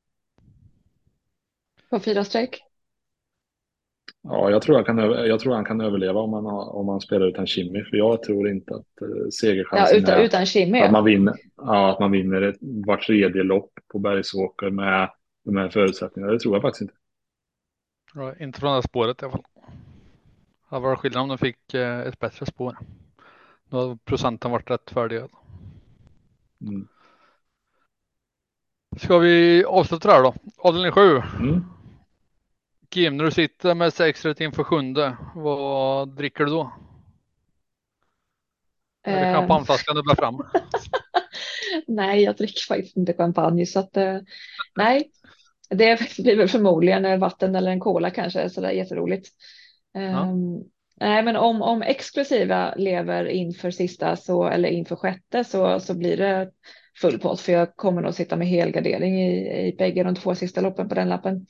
På 4 streck. Ja, jag tror han kan överleva om man spelar utan Kimi. För jag tror inte att Ja, segerchansen är utan Kimi. att man vinner var tredje lopp på Bergsåker med de här förutsättningarna. Det tror jag faktiskt inte. Ja, inte från det här spåret i alla fall. Det var skillnad om de fick ett bättre spår. Då hade procenten varit rätt fördel. Ska vi avsluta där då? Avdelning 7. Kim, när du sitter med 6 rätt inför 7:e, vad dricker du då? Är det champagneflaskan du bär fram? Nej, jag dricker faktiskt inte champagne, så att nej, det blir väl förmodligen vatten eller en cola kanske, så det är jätteroligt. Nej, men om exklusiva lever inför sista eller inför 6:e så blir det full pott, för jag kommer nog sitta med helgardering i bägge de 2 sista loppen på den lappen.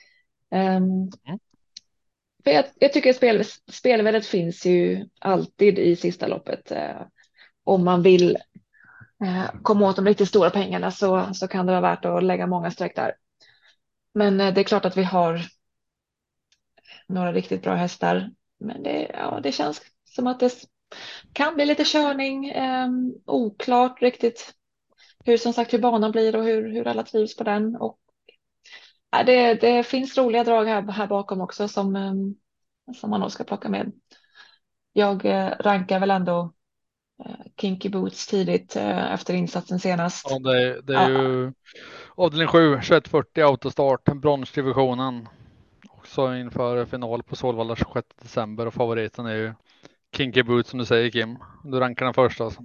För jag tycker spelvärdet finns ju alltid i sista loppet. Om man vill komma åt de riktigt stora pengarna så kan det vara värt att lägga många streck där. Men det är klart att vi har några riktigt bra hästar. Men det känns som att det kan bli lite körning. Oklart riktigt hur banan blir och hur alla trivs på den. Och det finns roliga drag här bakom också som man nog ska plocka med. Jag rankar väl ändå Kinky Boots tidigt efter insatsen senast. Ja, det är ju avdelning 7, 2140 autostart, bronsdivisionen. Också inför final på Solvalla 26 december och favoriten är ju Kinky Boots som du säger, Kim. Du rankar den första alltså.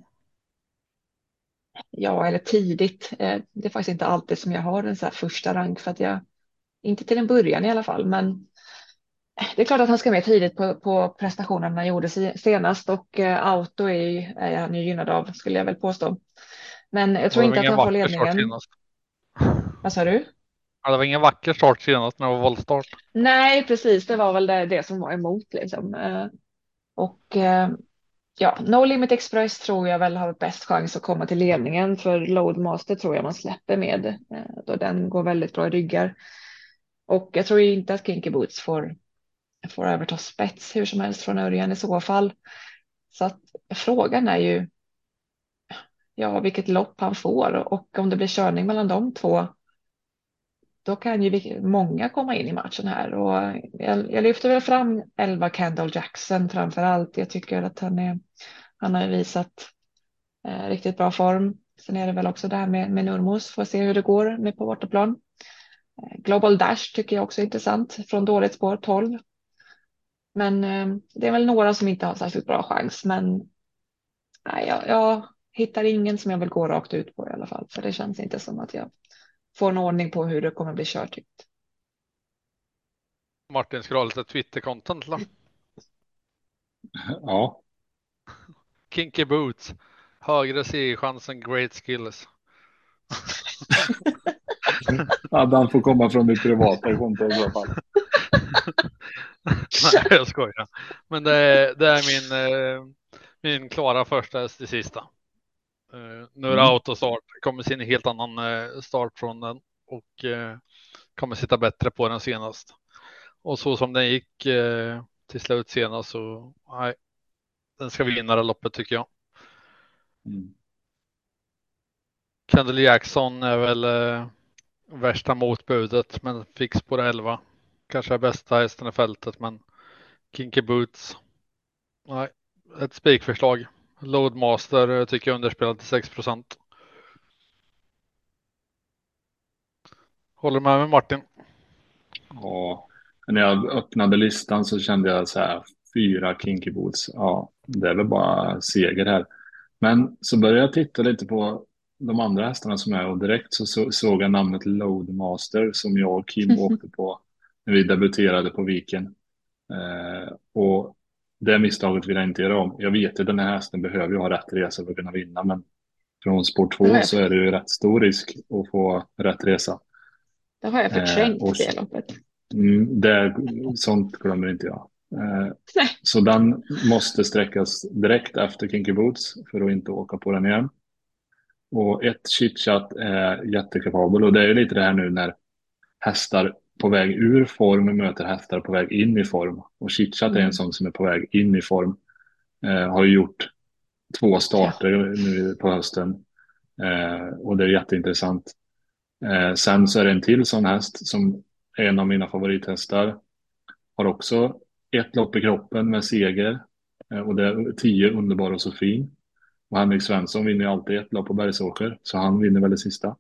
Ja, eller tidigt. Det är faktiskt inte alltid som jag har en så här första rank, för att jag inte till en början i alla fall, men det är klart att han ska med tidigt på prestationen han gjorde senast, och auto är han ju gynnad av, skulle jag väl påstå. Men jag tror inte att han får ledningen. Vad sa du? Ja, det var ingen vacker start senast när det var voltstart. Nej, precis. Det var väl det som var emot liksom. Och ja, No Limit Express tror jag väl har bäst chans att komma till ledningen, för Loadmaster tror jag man släpper med, då den går väldigt bra i ryggar. Och jag tror ju inte att Kinky Boots får överta spets hur som helst från Örjan i så fall. Så att frågan är ju vilket lopp han får, och om det blir körning mellan de 2, då kan ju många komma in i matchen här. Och jag lyfter väl fram 11 Kendall Jackson framför allt. Jag tycker att han har visat riktigt bra form. Sen är det väl också det här med Nurmos, får se hur det går nu på bortaplan. Global Dash tycker jag också är intressant från dåligt spår 12. Men det är väl några som inte har särskilt bra chans, men nej, jag hittar ingen som jag vill gå rakt ut på i alla fall, för det känns inte som att jag får en ordning på hur det kommer bli kört. Martin, ska du ha lite Twitter-content då? Ja. Kinky Boots. Högre segerchans än Great Skills. Ja, den får komma från mitt privata konto i så fall. Nej, jag skojar. Men det är min klara första häst till sista. Nu är det autostart. Kommer se en helt annan start från den och kommer sitta bättre på den senast. Och så som den gick till slut senast så nej, den ska vinna det loppet tycker jag. Kendall Jackson är väl värsta motbudet, men fick spår 11. Kanske är bästa hästen i fältet, men Kinky Boots. Nej, ett spikförslag. Loadmaster tycker jag underspelad till 6%. Håller med Martin. Ja, när jag öppnade listan så kände jag så här, 4 Kinky Boots. Ja, det är väl bara seger här. Men så började jag titta lite på de andra hästarna som är och direkt så såg jag namnet Loadmaster som jag och Kim åkte på när vi debuterade på Viken. Och det misstaget vill jag inte göra om. Jag vet att den här hästen behöver ju ha rätt resa för att kunna vinna, men från spår 2 så är det ju rätt stor risk att få rätt resa. Det har jag förträngt det loppet. Sånt glömmer inte jag. Så den måste sträckas direkt efter Kinky Boots för att inte åka på den igen. Och ett chitchat är jättekapabel och det är lite det här nu när hästar på väg ur form möter hästar på väg in i form. Och chitchat är en sån som är på väg in i form. Har ju gjort 2 starter nu på hösten. Och det är jätteintressant. Sen så är det en till sån häst som är en av mina favorithästar. Har också ett lopp i kroppen med seger. Och det är 10 Underbar och så fin. Och Henrik Svensson vinner ju alltid ett lopp på Bergsåker. Så han vinner väl det sista.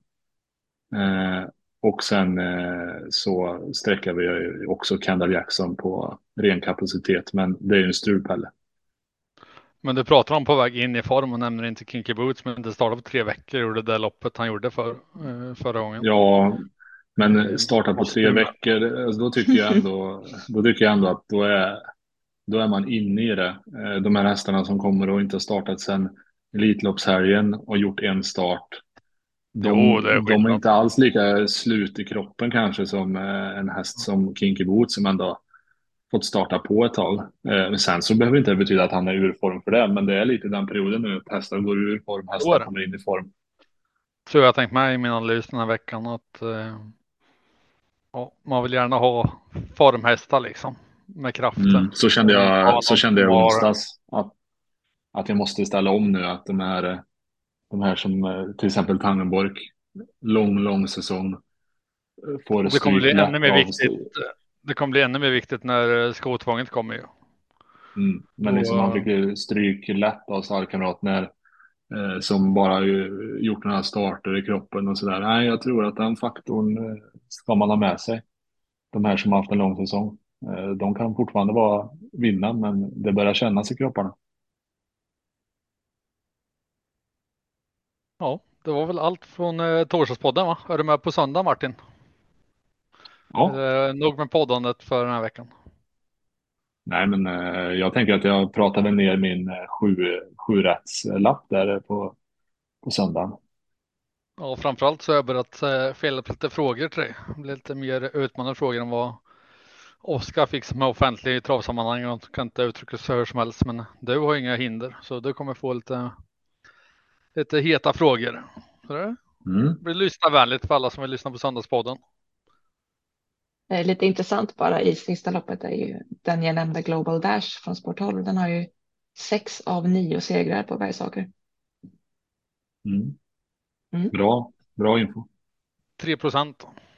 Och sen så sträcker vi också Kendall Jackson på ren kapacitet. Men det är ju en strulpelle. Men du pratar om på väg in i form och nämner inte Kinky Boots, men det startade på 3 veckor och gjorde det loppet han gjorde förra gången. Ja, men starta på 3 veckor, alltså, då tycker jag ändå att då är man inne i det. De här hästarna som kommer och inte har startat sedan Elitloppshelgen och gjort en start. De är inte alls lika slut i kroppen kanske som en häst som Kinky Boots som ändå fått starta på ett tag. Men sen så behöver inte det betyda att han är ur form för det, men det är lite den perioden nu. Hästar går ur form, hästar kommer in i form. Så jag har tänkt med i min analys den här veckan att man vill gärna ha formhästar liksom med kraften. Så kände jag onsdags att jag måste ställa om nu, att de här som till exempel Tangenborg, lång säsong får det kommer bli ännu mer viktigt. Det kommer bli ännu mer viktigt när skotvånget kommer ju. Men liksom han fick ju stryk lätt av stallkamrat när som bara gjort några starter i kroppen och sådär. Nej, jag tror att den faktorn ska man ha med sig. De här som har haft en lång säsong. De kan fortfarande vinna, men det börjar kännas i kropparna. Ja, det var väl allt från Torsdagspodden va? Är du med på söndag Martin? Ja. Nog med poddandet för den här veckan. Nej, men jag tänker att jag pratade ner min 7-rättslapp där på söndagen. Ja, framförallt så har jag börjat fälla på lite frågor till dig. Det blir lite mer utmanande frågor än vad Oskar fick som är offentlig i travsammanhang och kan inte uttrycka sig hur som helst. Men du har inga hinder så du kommer få lite heta frågor. Så det blir lyssnarvänligt för alla som vill lyssna på söndagspodden. Lite intressant bara i sista loppet är ju den jag nämnde Global Dash från Sport 12. Den har ju 6 av 9 segrar på Bergsåker. Bra info. 3%.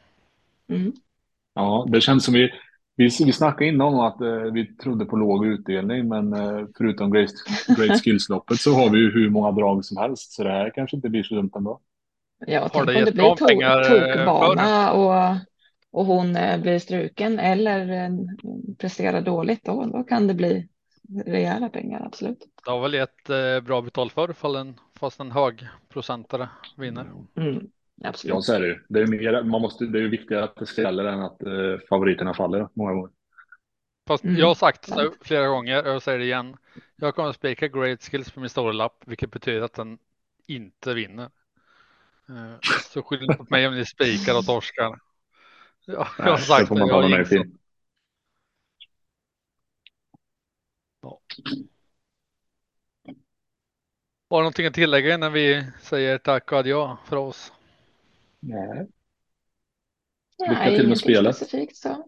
Ja, det känns som vi snackade innan om att vi trodde på låg utdelning, men förutom Great Skills-loppet så har vi ju hur många drag som helst, så det här kanske inte blir så dumt ändå. Ja, tänk om det blir tokbana och hon blir struken eller presterar dåligt, då kan det bli rejäla pengar, absolut. Det har väl gett bra betalt för fast en hög procentare vinner. Absolut. Ja, så är det ju. Det är ju viktigare att det skräller än att favoriterna faller många gånger. Fast jag har sagt flera gånger, och jag säger det igen. Jag kommer att spika Great Skills på min stora lapp, vilket betyder att den inte vinner. Så skyll inte på mig om ni spikar och torskar. Ja, jag har sagt det får man tala med till. Ja. Har du någonting att tillägga innan vi säger tack och adjö för oss? Nej. Lycka Nej, till med ingenting spelet. specifikt så.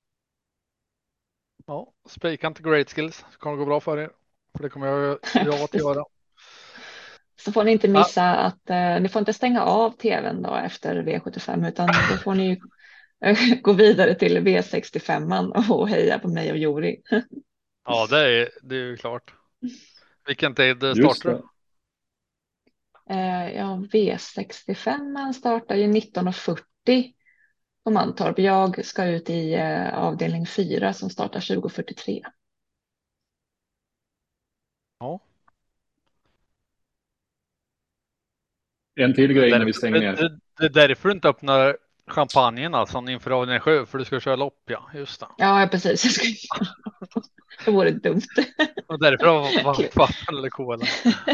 Ja, spika inte great skills. Det kommer gå bra för er. För det kommer jag att göra. Så får ni inte missa att ni får inte stänga av tvn då efter V75 utan då får ni gå vidare till V65 och heja på mig och Jori. Ja, det är ju klart. Vilken tid Just startar du? det. Ja, V65 startar ju 19.40 på Mantorp. Jag ska ut i avdelning 4 som startar 20.43. Ja. En till grej innan vi stänger ner. Det är därför du inte öppnar champagnen alltså inför avdelning 7, för du ska köra lopp, ja. Just det. Ja, precis. Jag ska... Det vore dumt. Och därför var vatten eller kola.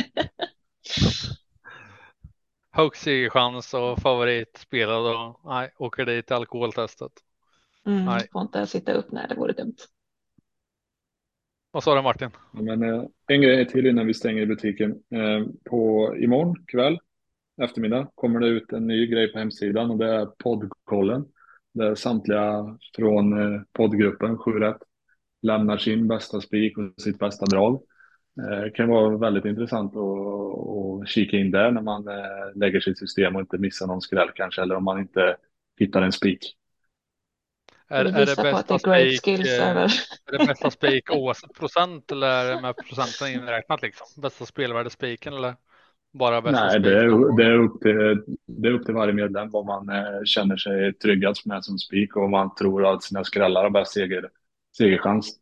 Högst chans och favorit spelad och nej, åker dit till alkoholtestet. Nej. Får inte sitta upp när det vore dumt. Vad sa du Martin? Ja, men, en grej till innan vi stänger i butiken. Imorgon kväll, eftermiddag, kommer det ut en ny grej på hemsidan och det är poddkollen. Där samtliga från poddgruppen 7 rätt lämnar sin bästa spik och sitt bästa drag. Det kan vara väldigt intressant att kika in där när man lägger sitt system och inte missar någon skräll kanske, eller om man inte hittar en spik. Är Det det visar på att det bästa är great spik skills över. är det bästa spik oavsett procent eller är det med procenten inräknat liksom? Bästa spelvärdespiken eller bara bästa Nej, spik? det är upp till varje medlem vad man känner sig tryggast med som spik och om man tror att sina skrällar har bäst segerchans.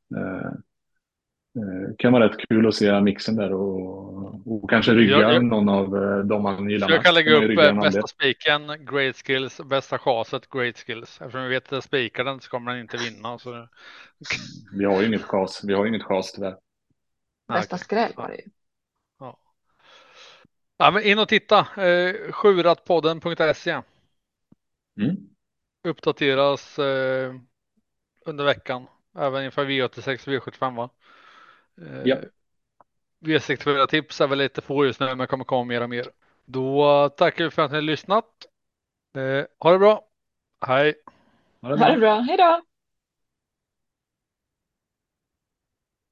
Kan vara rätt kul att se mixen där och kanske rygga någon av dem man gillar Jag mest. kan lägga Kan man ju upp rygga en bästa andel. spiken, great skills, bästa chaset, great skills. Eftersom vi vet att spikar den så kommer den inte vinna. Så... Vi har ju inget chas tyvärr. Bästa okej. skräll var det ju. Ja. Ja, men in och titta. Sjuratpodden.se Mm. uppdateras under veckan. Även inför V86 och V75 va? Ja. V64 tips är väl lite få just nu men kommer komma mer och mer. Då tackar vi för att ni har lyssnat. Ha det bra. Hej. Ha det Ha det bra. bra. Hej då!